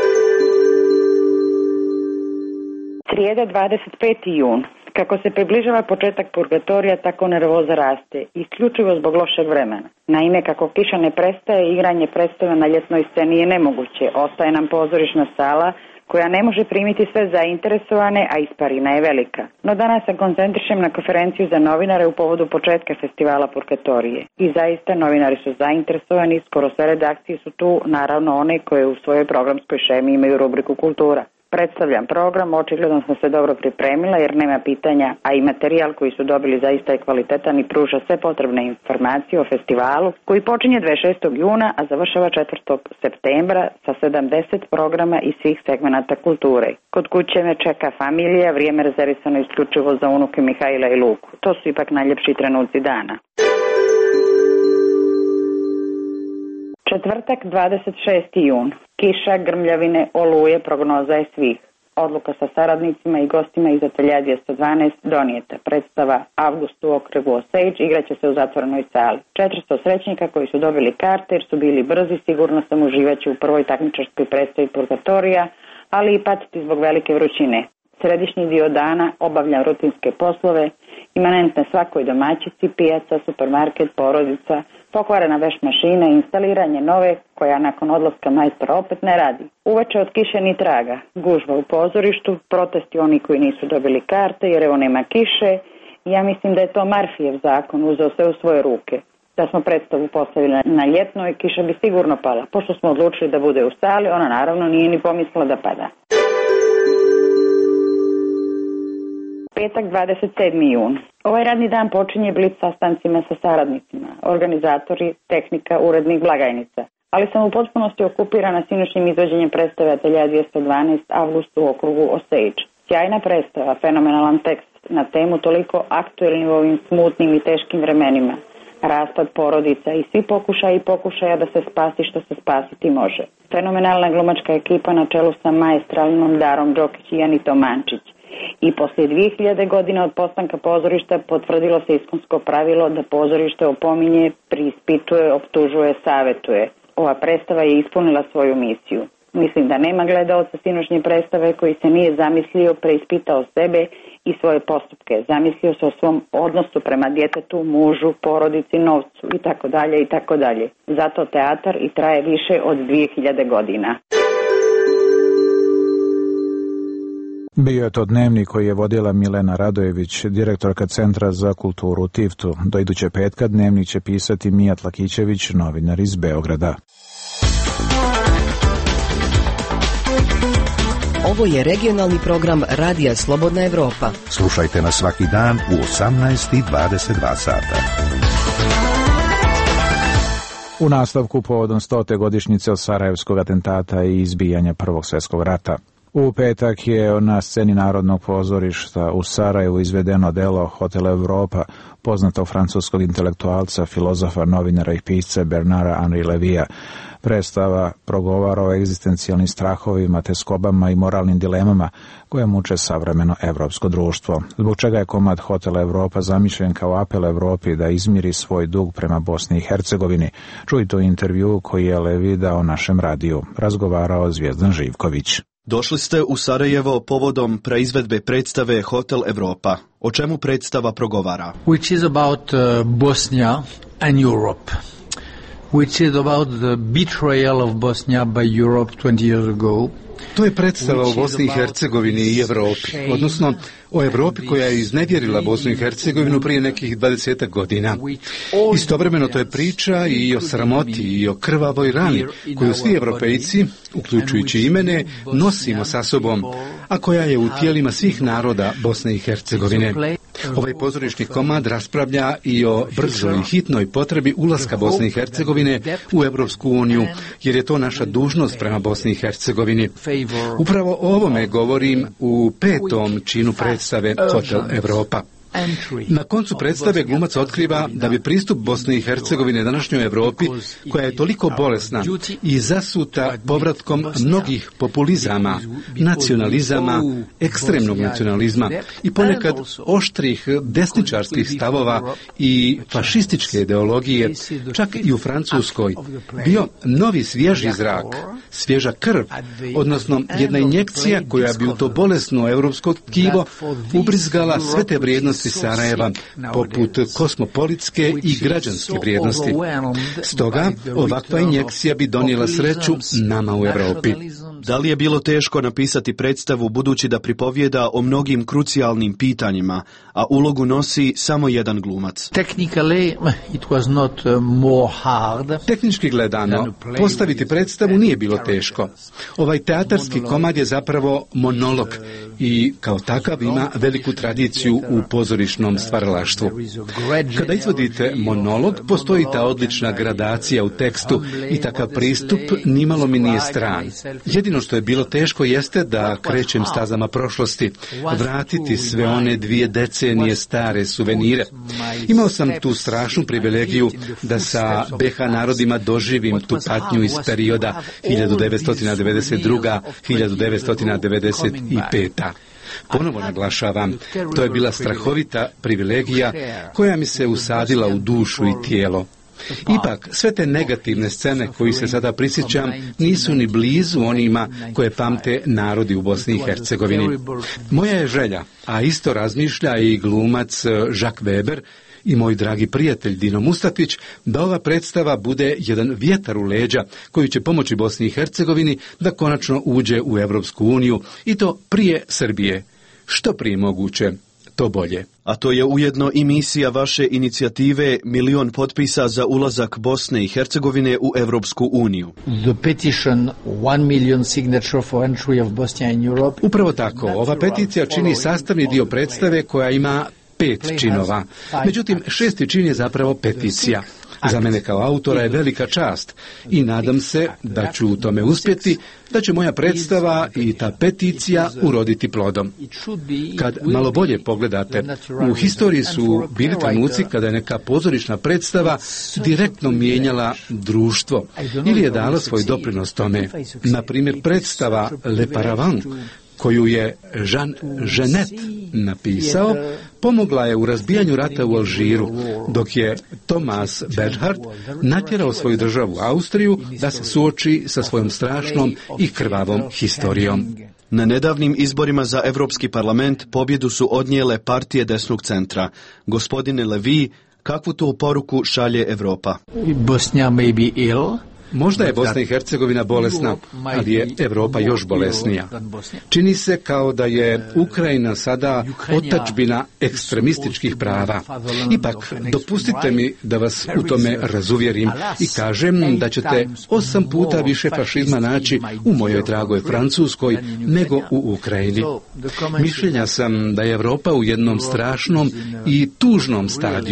Srijeda, dvadeset peti jun. Kako se približava početak purgatorija, tako nervoza raste, isključivo zbog lošeg vremena. Naime, kako kiša ne prestaje, igranje predstave na ljetnoj sceni je nemoguće. Ostaje nam pozorišna sala koja ne može primiti sve zainteresovane, a isparina je velika. No danas se koncentrišem na konferenciju za novinare u povodu početka festivala Purgatorije. I zaista novinari su zainteresovani, skoro sve redakcije su tu, naravno one koje u svojoj programskoj šemi imaju rubriku kultura. Predstavljam program, očigledno sam se dobro pripremila jer nema pitanja, a i materijal koji su dobili zaista je kvalitetan i pruža sve potrebne informacije o festivalu koji počinje dvadeset šestog juna, a završava četvrtog septembra sa sedamdeset programa iz svih segmenata kulture. Kod kuće me čeka familija, vrijeme rezervisano isključivo za unuke Mihajla i Luku. To su ipak najljepši trenuci dana. Četvrtak, dvadeset šesti jun. Kiša, grmljavine, oluje, prognoza je svih. Odluka sa saradnicima i gostima iz atelja dvjesto dvanaest donijeta. Predstava Avgust u okregu Osage igraće se u zatvorenoj sali. četiristo srećnika koji su dobili karte jer su bili brzi, sigurno sam uživaće u prvoj takmičarskoj predstavi Purgatorija, ali i patiti zbog velike vrućine. Središnji dio dana obavljam rutinske poslove, imanentne svakoj domaćici, pijaca, supermarket, porodica, pokvarena veš mašina i instaliranje nove koja nakon odlaska majstora opet ne radi. Uveče od kiše ni traga, gužva u pozorištu, protesti oni koji nisu dobili karte jer evo nema kiše. Ja mislim da je to Marfijev zakon, uzeo sve u svoje ruke. Da smo predstavu postavili na ljetnoj, kiša bi sigurno pala. Pošto smo odlučili da bude u sali, ona naravno nije ni pomislila da pada. Petak, dvadeset sedmi jun. Ovaj radni dan počinje blic sastancima sa saradnicima, organizatori, tehnika, urednik, blagajnica. Ali sam u potpunosti okupirana sinoćnim izvođenjem predstave atelja dvjesto dvanaest Avgust u okrugu Osage. Sjajna predstava, fenomenalan tekst na temu toliko aktuelni u ovim smutnim i teškim vremenima. Raspad porodica i svi pokušaji i pokušaja da se spasi što se spasiti može. Fenomenalna glumačka ekipa na čelu sa maestralnom Darom Đokić i Janitom Mančić. I poslije dvije hiljade godina od postanka pozorišta potvrdilo se iskonsko pravilo da pozorište opominje, preispituje, optužuje, savjetuje. Ova predstava je ispunila svoju misiju. Mislim da nema gledaoca sinoćnje predstave koji se nije zamislio, preispitao sebe i svoje postupke. Zamislio se o svom odnosu prema djetetu, mužu, porodici, novcu i tako dalje i tako dalje. Zato teatar i traje više od dvije hiljade godina. Bio je to dnevnik koji je vodila Milena Radojević, direktorka Centra za kulturu u Tivtu. Do iduće petka dnevnik će pisati Mijat Lakićević, novinar iz Beograda. Ovo je regionalni program Radija Slobodna Evropa. Slušajte nas svaki dan u osamnaest i dvadeset dva sata. U nastavku povodom stote godišnjice od Sarajevskog atentata i izbijanja Prvog svjetskog rata. U petak je na sceni Narodnog pozorišta u Sarajevu izvedeno delo Hotel Evropa, poznatog francuskog intelektualca, filozofa, novinara i pisca Bernara Henri Levija. Predstava progovara o egzistencijalnim strahovima, teskobama i moralnim dilemama koje muče savremeno evropsko društvo. Zbog čega je komad Hotel Evropa zamišljen kao apel Evropi da izmiri svoj dug prema Bosni i Hercegovini. Čujte u intervju koji je Levi dao našem radiju. Razgovarao Zvijezdan Živković. Došli ste u Sarajevo povodom preizvedbe predstave Hotel Evropa. O čemu predstava progovara? Which is about uh, Bosnia and Europe. Which is about the betrayal of Bosnia by Europe twenty years ago. To je predstava o Bosni i Hercegovini i Evropi, odnosno o Evropi koja je iznevjerila Bosnu i Hercegovinu prije nekih dvadesetak godina. Istovremeno to je priča i o sramoti i o krvavoj rani koju svi Evropejci, uključujući i mene, nosimo sa sobom, a koja je u tijelima svih naroda Bosne i Hercegovine. Ovaj pozorišni komad raspravlja i o brzoj i hitnoj potrebi ulaska Bosne i Hercegovine u Evropsku uniju, jer je to naša dužnost prema Bosni i Hercegovini. Upravo o ovome govorim u petom činu predstave Hotel Evropa. Na koncu predstave glumac otkriva da bi pristup Bosne i Hercegovine današnjoj Evropi, koja je toliko bolesna i zasuta povratkom mnogih populizama, nacionalizama, ekstremnog nacionalizma i ponekad oštrih desničarskih stavova i fašističke ideologije, čak i u Francuskoj, bio novi svježi zrak, svježa krv, odnosno jedna injekcija koja bi u to bolesno evropsko tkivo ubrizgala sve te vrijednosti Sarajeva, poput kosmopolitske i građanske vrijednosti. Stoga, ovakva injekcija bi donijela sreću nama u Evropi. Da li je bilo teško napisati predstavu budući da pripovijeda o mnogim krucijalnim pitanjima, a ulogu nosi samo jedan glumac? Tehnički gledano, postaviti predstavu nije bilo teško. Ovaj teatarski komad je zapravo monolog i kao takav ima veliku tradiciju u pozorišnom stvaralaštvu. Kada izvodite monolog, postoji ta odlična gradacija u tekstu i takav pristup nimalo mi nije stran. Jedino što je bilo teško jeste da krećem stazama prošlosti, vratiti sve one dvije decenije stare suvenire. Imao sam tu strašnu privilegiju da sa be ha narodima doživim tu patnju iz perioda hiljadu devetsto devedeset druga do hiljadu devetsto devedeset peta. Ponovo naglašavam, to je bila strahovita privilegija koja mi se usadila u dušu i tijelo. Ipak, sve te negativne scene koji se sada prisjećam nisu ni blizu onima koje pamte narodi u Bosni i Hercegovini. Moja je želja, a isto razmišlja i glumac Jacques Weber i moj dragi prijatelj Dino Mustatić, da ova predstava bude jedan vjetar u leđa koji će pomoći Bosni i Hercegovini da konačno uđe u Evropsku uniju i to prije Srbije. Što prije moguće, to bolje. A to je ujedno i misija vaše inicijative Milion potpisa za ulazak Bosne i Hercegovine u Evropsku uniju. The petition one million signature for entry of Bosnia in Europe. Upravo tako, ova peticija čini sastavni dio predstave koja ima pet činova. Međutim, šesti čin je zapravo peticija. Za mene kao autora je velika čast i nadam se da ću u tome uspjeti, da će moja predstava i ta peticija uroditi plodom. Kad malo bolje pogledate, u historiji su bili trenuci kada je neka pozorišna predstava direktno mijenjala društvo ili je dala svoj doprinos tome. Na primjer, predstava Le Paravent, koju je Jean Genet napisao, pomogla je u razbijanju rata u Alžiru, dok je Thomas Bernhard natjerao svoju državu Austriju da se suoči sa svojom strašnom i krvavom historijom. Na nedavnim izborima za Europski parlament pobjedu su odnijele partije desnog centra. Gospodine Levi, kakvu to poruku šalje Evropa? Bosnia may be ill. Možda je Bosna i Hercegovina bolesna, ali je Evropa još bolesnija. Čini se kao da je Ukrajina sada otadžbina ekstremističkih prava. Ipak, dopustite mi da vas u tome razuvjerim i kažem da ćete osam puta više fašizma naći u mojoj dragoj Francuskoj nego u Ukrajini. Mišljenja sam da je Evropa u jednom strašnom i tužnom stadijumu.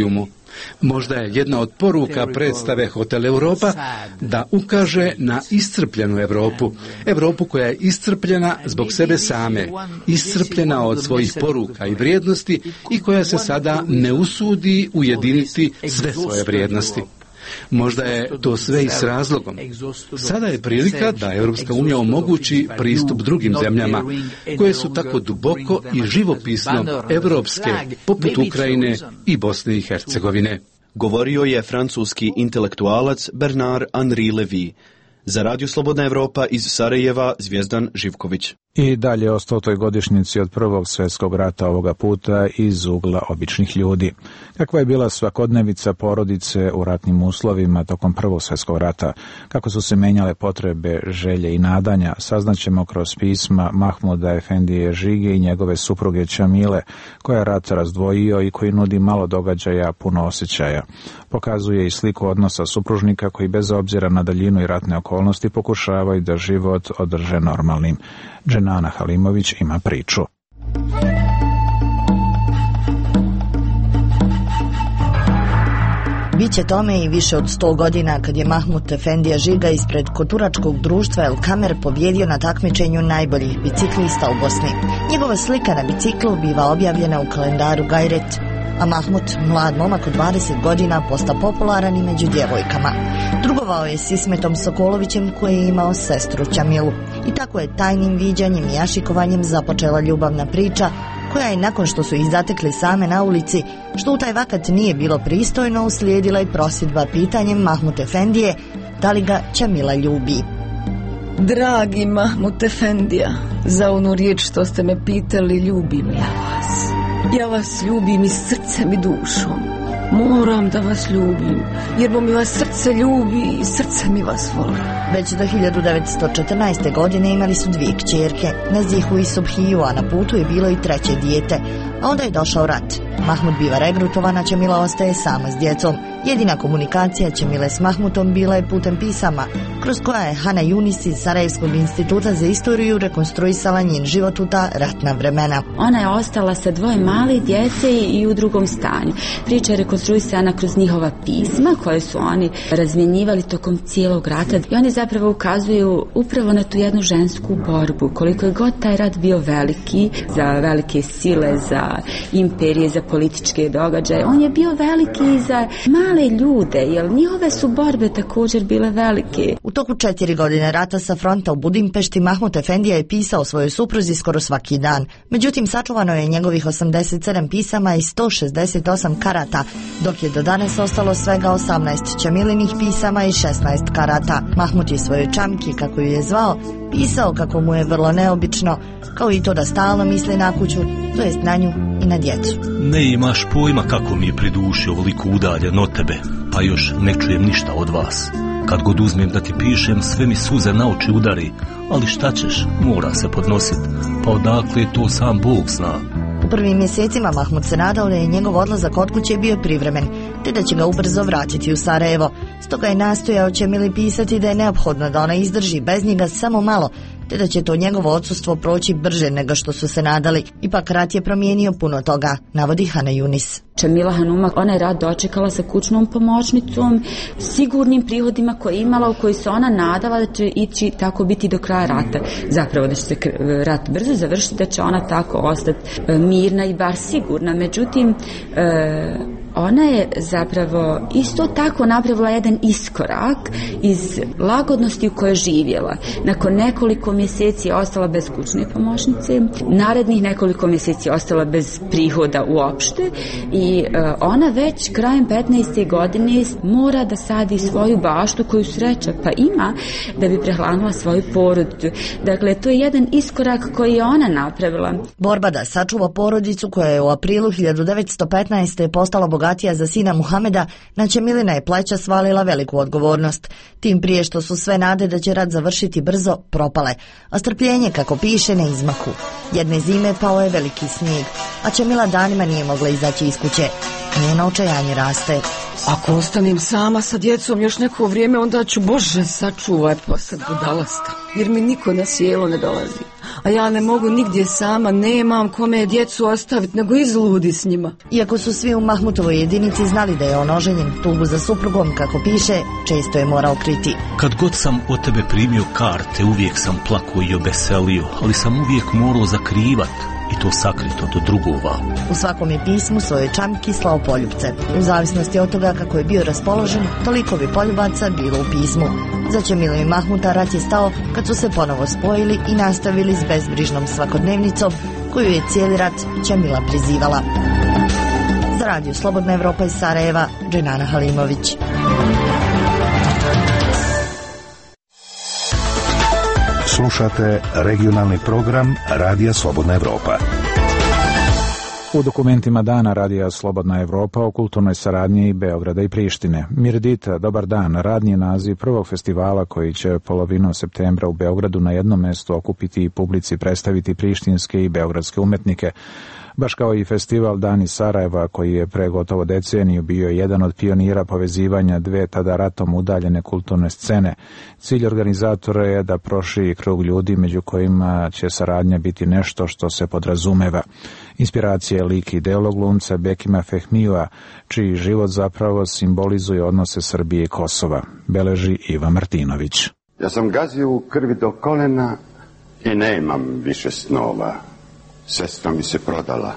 Možda je jedna od poruka predstave Hotel Europa da ukaže na iscrpljenu Europu. Europu koja je iscrpljena zbog sebe same, iscrpljena od svojih poruka i vrijednosti i koja se sada ne usudi ujediniti sve svoje vrijednosti. Možda je to sve i s razlogom. Sada je prilika da Europska unija omogući pristup drugim zemljama koje su tako duboko i živopisno europske, poput Ukrajine i Bosne i Hercegovine. Govorio je francuski intelektualac Bernard Henri Lévy. Za Radio Slobodna Evropa iz Sarajeva, Zvijezdan Živković. I dalje o stotoj godišnjici od Prvog svjetskog rata, ovoga puta iz ugla običnih ljudi. Kakva je bila svakodnevica porodice u ratnim uslovima tokom Prvog svjetskog rata, kako su se menjale potrebe, želje i nadanja, saznaćemo kroz pisma Mahmuda Efendije Žige i njegove supruge Čamile, koja je rat razdvojio i koji nudi malo događaja, puno osjećaja. Pokazuje i sliku odnosa supružnika koji bez obzira na daljinu i ratne okolnosti pokušavaju da život održe normalnim. Dženana Halimović ima priču. Biće tome i više od sto godina kad je Mahmud Efendija Žiga ispred koturačkog društva El Kamer pobjedio na takmičenju najboljih biciklista u Bosni. Njegova slika na biciklu biva objavljena u kalendaru Gajret, a Mahmud, mlad momak od dvadeset godina, posta popularan i među djevojkama. Drugovao je s Ismetom Sokolovićem koji je imao sestru Čamilu. I tako je tajnim viđanjem i jašikovanjem započela ljubavna priča koja je nakon što su ih zatekli same na ulici, što u taj vakat nije bilo pristojno, uslijedila i prosjedba pitanjem Mahmud Efendije da li ga Čamila ljubi. Dragi Mahmud Efendija, za onu riječ što ste me pitali, ljubim ja vas. Ja vas ljubim i srcem i dušom. Moram da vas ljubim, jer mi vas srce ljubi i srce mi vas voli. Već do hiljadu devetsto četrnaeste. godine imali su dvije kćerke, Nazihu i Subhiju, a na putu je bilo i treće dijete. A onda je došao rat. Mahmud biva regrutovan, a Čamila ostaje sama s djecom. Jedina komunikacija Čamile s Mahmudom bila je putem pisama, kroz koja je Hana Junis iz Sarajevskog instituta za istoriju rekonstruisala njen život u ta ratna vremena. Ona je ostala sa dvoje mali djece i u drugom stanju. Priča je rekonstruisana kroz njihova pisma koje su oni razmjenjivali tokom cijelog rata. I oni zapravo ukazuju upravo na tu jednu žensku borbu. Koliko je god taj rat bio veliki, za velike sile, za imperije, za političke događaje, on je bio veliki i za male ljude, jer njihove su borbe također bile velike. U toku četiri godine rata sa fronta u Budimpešti Mahmud Efendija je pisao svojoj supruzi skoro svaki dan. Međutim, sačuvano je njegovih osamdeset sedam pisama i sto šezdeset osam karata, dok je do danas ostalo svega osamnaest Čamilinih pisama i šesnaest karata. Mahmud je svojoj čamki, kako ju je zvao, pisao kako mu je vrlo neobično, kao i to da stalno misli na kuću, to jest na nju i na djecu. Ne imaš pojma kako mi je pri duši ovoliko udaljen od tebe, pa još ne čujem ništa od vas. Kad god uzmem da ti pišem, sve mi suze na oči udari, ali šta ćeš, mora se podnositi, pa odakle to sam Bog zna. U prvim mjesecima Mahmud se nadao da je njegov odlazak od kuće bio privremen, te da će ga ubrzo vratiti u Sarajevo. Stoga je nastojao Čamili pisati da je neophodno da ona izdrži bez njega samo malo, te da će to njegovo odsustvo proći brže nego što su se nadali. Ipak rat je promijenio puno toga, navodi Hana Junis. Čamila Hanuma, ona je rat dočekala sa kućnom pomoćnicom, sigurnim prihodima koje je imala, u koji se ona nadala da će ići tako biti do kraja rata. Zapravo da će se rat brzo završiti, da će ona tako ostati mirna i bar sigurna. Međutim, e, ona je zapravo isto tako napravila jedan iskorak iz lagodnosti u kojoj je živjela. Nakon nekoliko mjeseci je ostala bez kućne pomoćnice, narednih nekoliko mjeseci je ostala bez prihoda uopšte i uh, ona već krajem petnaeste godine mora da sadi svoju baštu koju sreća pa ima da bi prehranila svoju porodicu. Dakle, to je jedan iskorak koji je ona napravila. Borba da sačuva porodicu koja je u aprilu hiljadu devetsto petnaeste. postala bogatija za sina Muhameda, na Čamilina je pleća svalila veliku odgovornost. Tim prije što su sve nade da će rat završiti brzo propale, a strpljenje, kako piše, ne izmaku. Jedne zime pao je veliki snijeg, a Čamila danima nije mogla izaći iz kuće. Njeno očajanje raste. Ako ostanem sama sa djecom još neko vrijeme, onda ću, Bože, sačuvaj, postati budalasta, jer mi niko na sjelo ne dolazi. a ja ne mogu nigdje sama, nemam kome djecu ostaviti, nego izludi s njima. Iako su svi u Mahmutovoj jedinici znali da je on oženjen, tugu za suprugom, kako piše, često je morao kriti. Kad god sam od tebe primio karte, uvijek sam plakao i obeselio, ali sam uvijek morao zakrivat i to sakrito do drugova. U svakom je pismu svojoj čamki slao poljubce. U zavisnosti od toga kako je bio raspoložen, toliko bi poljubaca bilo u pismu. Za Ćemilu i Mahmuta rat je stao kad su se ponovo spojili i nastavili s bezbrižnom svakodnevnicom koju je cijeli rat Ćemila prizivala. Za Radio Slobodna Evropa iz Sarajeva, Dženana Halimović. Slušate regionalni program Radija Slobodna Evropa. U dokumentima dana Radija Slobodna Evropa o kulturnoj saradnji Beograda i Prištine. Mirdita, dobar dan, radni je naziv prvog festivala koji će polovinu septembra u Beogradu na jednom mjestu okupiti i publici predstaviti prištinske i beogradske umetnike. Baš kao i festival Dani Sarajeva, koji je pre gotovo deceniju bio jedan od pionira povezivanja dve tada ratom udaljene kulturne scene. Cilj organizatora je da proširi krug ljudi među kojima će saradnja biti nešto što se podrazumeva. Inspiracija je lik i delo glumca Bekima Fehmijua, čiji život zapravo simbolizuje odnose Srbije i Kosova, beleži Iva Martinović. Ja sam gazio u krvi do kolena i nemam više snova. Sestra mi se prodala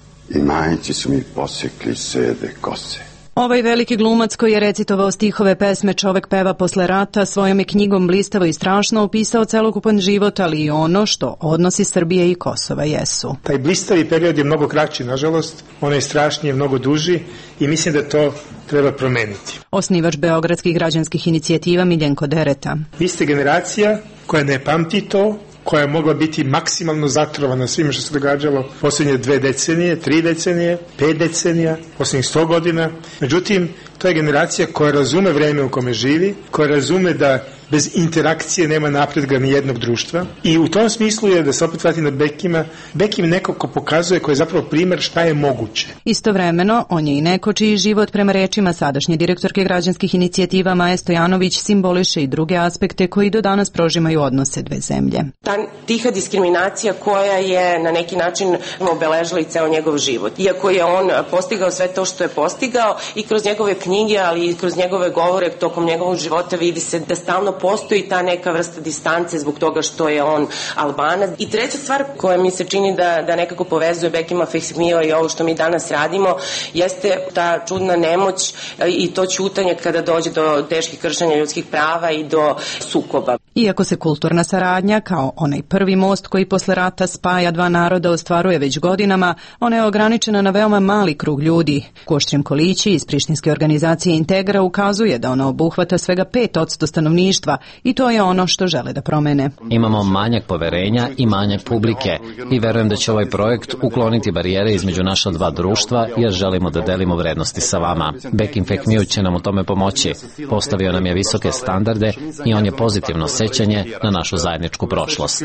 i majci su mi posekli sede kose. Ovaj veliki glumac koji je recitovao stihove pesme Čovek peva posle rata svojom je knjigom blistavo i strašno opisao celokupan život, ali i ono što odnosi Srbije i Kosova jesu. Taj blistavi period je mnogo kraći, nažalost, ono je strašnije, mnogo duži i mislim da to treba promeniti. Osnivač beogradskih građanskih inicijativa Miljenko Dereta. Vi ste generacija koja ne pamti to, koja je mogla biti maksimalno zatrovana svime što se događalo posljednje dve decenije, tri decenije, pet decenija, posljednjih sto godina. Međutim, to je generacija koja razume vreme u kome živi, koja razume da bez interakcije nema napretka ni jednog društva. I u tom smislu je, da se opet vrati na Bekima, Bekim je neko ko pokazuje, koji je zapravo primer šta je moguće. Istovremeno, on je i neko čiji život, prema rečima sadašnje direktorke građanskih inicijativa Maje Stojanović, simboliše i druge aspekte koji do danas prožimaju odnose dve zemlje. Ta tiha diskriminacija koja je na neki način obeležila i ceo njegov život. Iako je on postigao sve to što je postigao i kroz njegove knjige, ali i kroz njegove govore tokom njegovog života vidi se da stalno postoji ta neka vrsta distance zbog toga što je on Albanac. I treća stvar koja mi se čini da, da nekako povezuje Bekima Fehmijua i ovo što mi danas radimo jeste ta čudna nemoć i to ćutanje kada dođe do teških kršenja ljudskih prava i do sukoba. Iako se kulturna saradnja kao onaj prvi most koji posle rata spaja dva naroda ostvaruje već godinama, ona je ograničena na veoma mali krug ljudi. Koštrim Kolići iz prištinske organizacije Integra ukazuje da ona obuhvata svega pet posto stanovništva i to je ono što žele da promene. Imamo manjak poverenja i manjak publike i verujem da će ovaj projekt ukloniti barijere između naša dva društva jer želimo da delimo vrednosti sa vama. Bekim Fehmiju će nam u tome pomoći. Postavio nam je visoke standarde i on je pozitivno sećanje na našu zajedničku prošlost.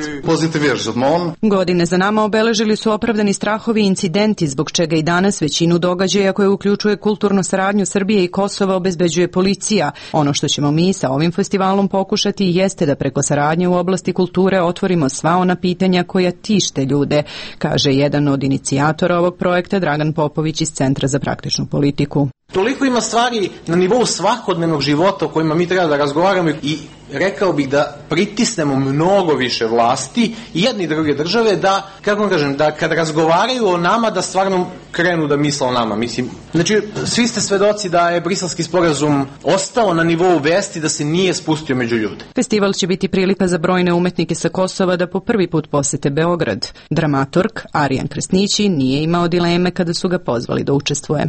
Godine za nama obeležili su opravdani strahovi i incidenti zbog čega i danas većinu događaja koje uključuje kulturnu saradnju Srbije i Kosova obezbeđuje policija. Ono što ćemo mi sa ovim festivalom pokušati jeste da preko saradnje u oblasti kulture otvorimo sva ona pitanja koja tište ljude, kaže jedan od inicijatora ovog projekta Dragan Popović iz Centra za praktičnu politiku. Toliko ima stvari na nivou svakodnevnog života o kojima mi treba da razgovaramo i rekao bih da pritisnemo mnogo više vlasti i jedne i druge države da, kako vam kažem, da kad razgovaraju o nama da stvarno krenu da misle o nama. Mislim, znači, svi ste svedoci da je Briselski sporazum ostao na nivou vesti, da se nije spustio među ljude. Festival će biti prilika za brojne umetnike sa Kosova da po prvi put posete Beograd. Dramaturg Arijan Kresnići nije imao dileme kada su ga pozvali da učestvuje.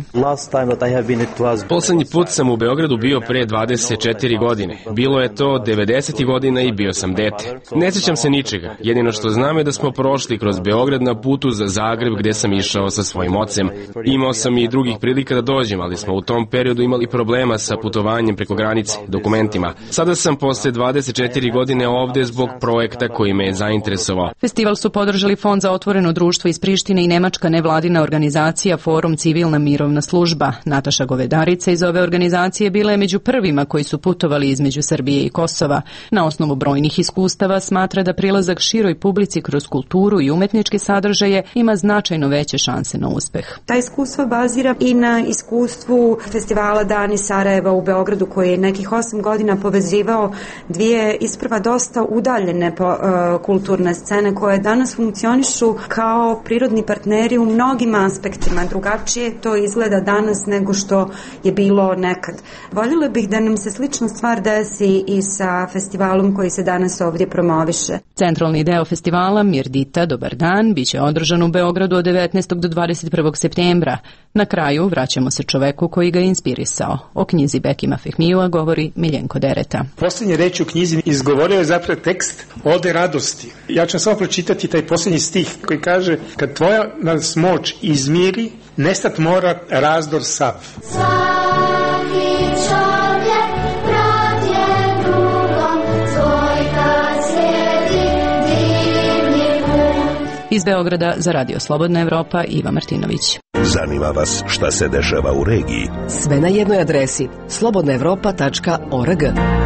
Poslednji put sam u Beogradu bio pre dvadeset četiri godine. Bilo je to devedesetih godina i bio sam dete. Ne sjećam se ničega. Jedino što znam je da smo prošli kroz Beograd na putu za Zagreb gde sam išao sa svojim ocem. novcem. Imao sam i drugih prilika da dođem, ali smo u tom periodu imali problema sa putovanjem preko granice, dokumentima. Sada sam posle dvadeset četiri godine ovde zbog projekta koji me je zainteresovao. Festival su podržali Fond za otvoreno društvo iz Prištine i nemačka nevladina organizacija Forum civilna mirovna služba. Nataša Govedarica iz ove organizacije bila je među prvima koji su putovali između Srbije i Kosova. Na osnovu brojnih iskustava smatra da prilazak široj publici kroz kulturu i umetničke sadržaje ima značajno veće šanse na uspeh. Ta iskustvo bazira i na iskustvu festivala Dani Sarajeva u Beogradu koji je nekih osam godina povezivao dvije isprva dosta udaljene po, uh, kulturne scene koje danas funkcionišu kao prirodni partneri u mnogim aspektima. Drugačije to izgleda danas nego što je bilo nekad. Voljela bih da nam se slična stvar desi i sa festivalom koji se danas ovdje promoviše. Centralni deo festivala Mirdita, dobar dan, biće održan u Beogradu od devetnaestog do dvadeset prvog septembra. Na kraju vraćamo se čoveku koji ga je inspirisao. O knjizi Bekima Fehmijua govori Miljenko Dereta. Posljednje reči u knjizi izgovorio je zapravo tekst Ode radosti. Ja ću samo pročitati taj posljednji stih koji kaže: kad tvoja nas moć izmiri, nestat mora razdor sav. Svaki čovjek brat je drugom, svoj kad slijedi divni put. Iz Beograda za Radio Slobodna Evropa Iva Martinović. Zanima vas šta se dešava u regiji? Sve na jednoj adresi slobodna evropa tačka org.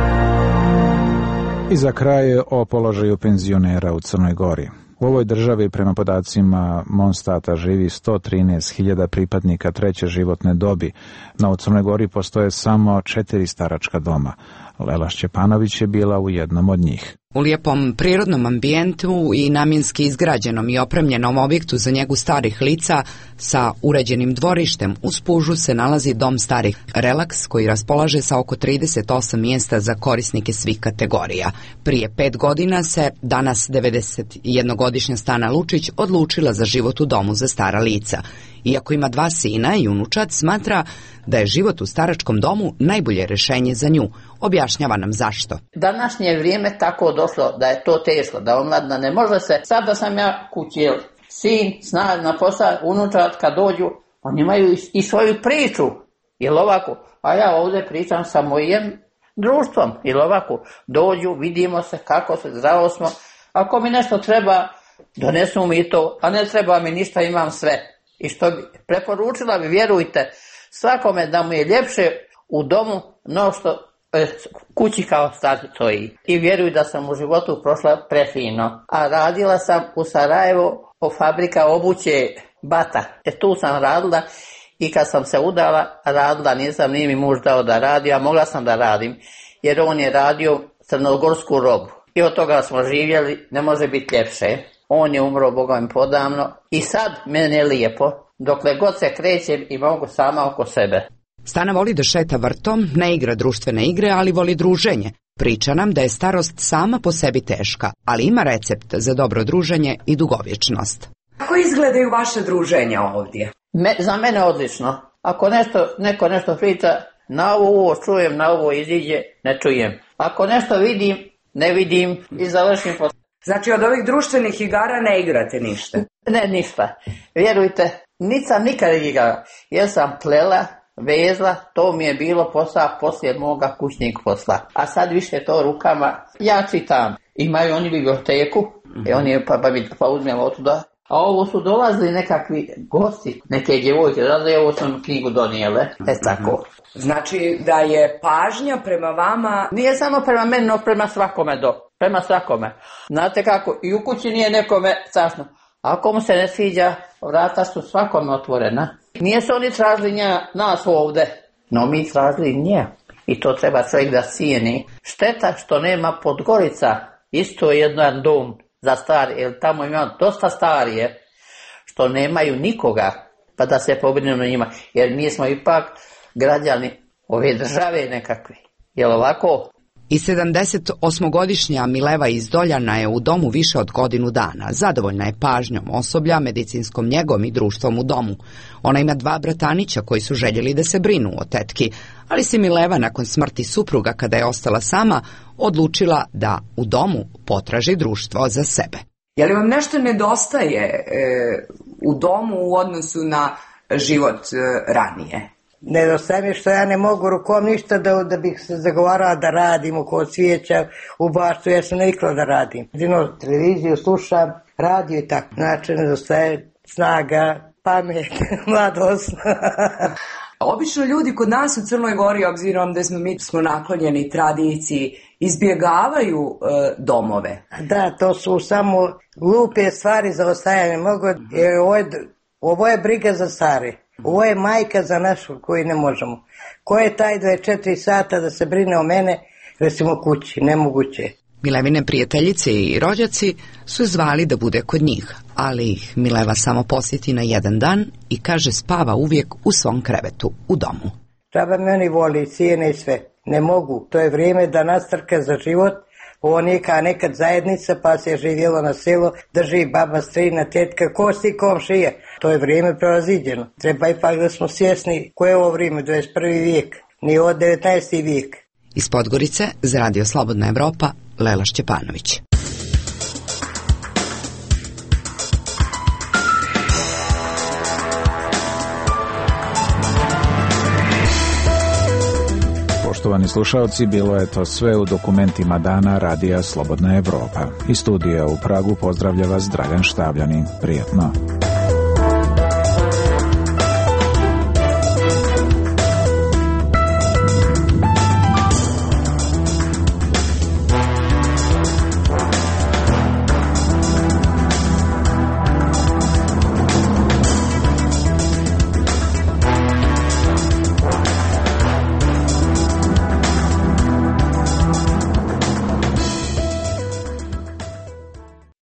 I za kraj o položaju penzionera u Crnoj Gori. U ovoj državi prema podacima Monstata živi sto trinaest hiljada pripadnika treće životne dobi, no u Crnoj Gori postoje samo četiri staračka doma. Lela Šćepanović je bila u jednom od njih. U lijepom prirodnom ambijentu i namjenski izgrađenom i opremljenom objektu za njegu starih lica sa uređenim dvorištem uz pužu se nalazi dom starih Relaks koji raspolaže sa oko trideset osam mjesta za korisnike svih kategorija. Prije pet godina se danas devedesetjednogodišnja Stana Lučić odlučila za život u domu za stara lica. Iako ima dva sina i unučad, smatra da je život u staračkom domu najbolje rješenje za nju. Objašnjava nam zašto. Današnje vrijeme tako došlo da je to teško, da omladna ne može se. Sad da sam ja kući, sin, sna na posao, unučad kad dođu, oni imaju i svoju priču. Jel ovako? A ja ovdje pričam sa mojim društvom. Jel ovako? Dođu, vidimo se kako se, zdravo smo. Ako mi nešto treba, donesu mi to, a ne treba mi ništa, imam sve. I što bi preporučila bi, vjerujte, svakome da mu je ljepše u domu no što e, kući kao sad stoji. I vjeruj da sam u životu prošla prefino. A radila sam u Sarajevu po fabrika obuće Bata. E tu sam radila i kad sam se udala, radila, nisam nije mi muž dao da radi, a mogla sam da radim. Jer on je radio crnogorsku robu. I od toga smo živjeli, ne može biti ljepše. On je umro, Boga mi podavno, i sad mene je lijepo, dokle god se krećem i mogu sama oko sebe. Stana voli da šeta vrtom, ne igra društvene igre, ali voli druženje. Priča nam da je starost sama po sebi teška, ali ima recept za dobro druženje i dugovječnost. Kako izgledaju vaše druženja ovdje? Me, za mene odlično. Ako nešto, neko nešto priča, na ovo čujem, na ovo iziđe, ne čujem. Ako nešto vidim, ne vidim i završim po... Znači od ovih društvenih igara ne igrate ništa? Ne, ništa. Vjerujte, nisam nikad igrala. Jer sam plela, vezla, to mi je bilo posla poslije moga kućnog posla. A sad više to rukama. Ja čitam. Imaju oni biblioteku, mm-hmm. i oni pa, pa, pa uzmem otuda. A ovo su dolazili nekakvi gosti, neke djevojke, da je ovo sam knjigu donijele, e tako. Znači da je pažnja prema vama... Nije samo prema meni, no prema svakome do. Prema svakome. Znate kako, i u kući nije nekome strašno. Ako mu se ne sviđa, vrata su svakome otvorena. Nije se oni tražili nja, nas ovde, no mi tražili nje. I to treba čovjek da cijeni. Šteta što nema Podgorica, isto je jedan dom za stari, jer tamo ima dosta starije, što nemaju nikoga, pa da se pobrinu na njima. Jer mi smo ipak građani ove države nekakvi. Jel ovako? I sedamdesetosmogodišnja Mileva iz Doljana je u domu više od godinu dana. Zadovoljna je pažnjom osoblja, medicinskom njegom i društvom u domu. Ona ima dva bratanića koji su željeli da se brinu o tetki, ali se Mileva nakon smrti supruga, kada je ostala sama, odlučila da u domu potraži društvo za sebe. Je li vam nešto nedostaje e, u domu u odnosu na život ranije? Nedostaje mi što ja ne mogu rukom ništa da, da bih se zagovarala da radim kod cvijeća u baštu, ja sam navikla da radim. Jedino televiziju slušam, radio i tako. Znači nedostaje snaga, pamet, mladost. Obično ljudi kod nas u Crnoj Gori, obzirom da smo mi smo naklonjeni tradiciji, izbjegavaju e, domove. Da, to su samo glupe stvari za ostajanje. Mogu, jer ovo, je, ovo je briga za stare. Ovo je majka za našu koju ne možemo. Ko je taj dvadeset četiri sata da se brine o mene, recimo kući, nemoguće. Milevine prijateljice i rođaci su zvali da bude kod njih, ali ih Mileva samo posjeti na jedan dan i kaže spava uvijek u svom krevetu u domu. Čaba me oni voli, cijene i sve. Ne mogu, to je vrijeme da nastrka za život. Ovo nije kao nekad zajednica, pa se je živjelo na selu, drži baba, strina, tetka, kosti, komšije. To je vrijeme prevaziđeno. Treba ipak da smo svjesni koje je ovo vrijeme, dvadeset prvi vijek, nije ovo devetnaesti vijek. Iz Podgorice za Radio Slobodna Evropa, Lela Šćepanović. Poštovani slušalci, bilo je to sve u dokumentima dana Radija Slobodna Evropa. Iz studija u Pragu pozdravlja vas Dragan Štavljanin. Prijetno.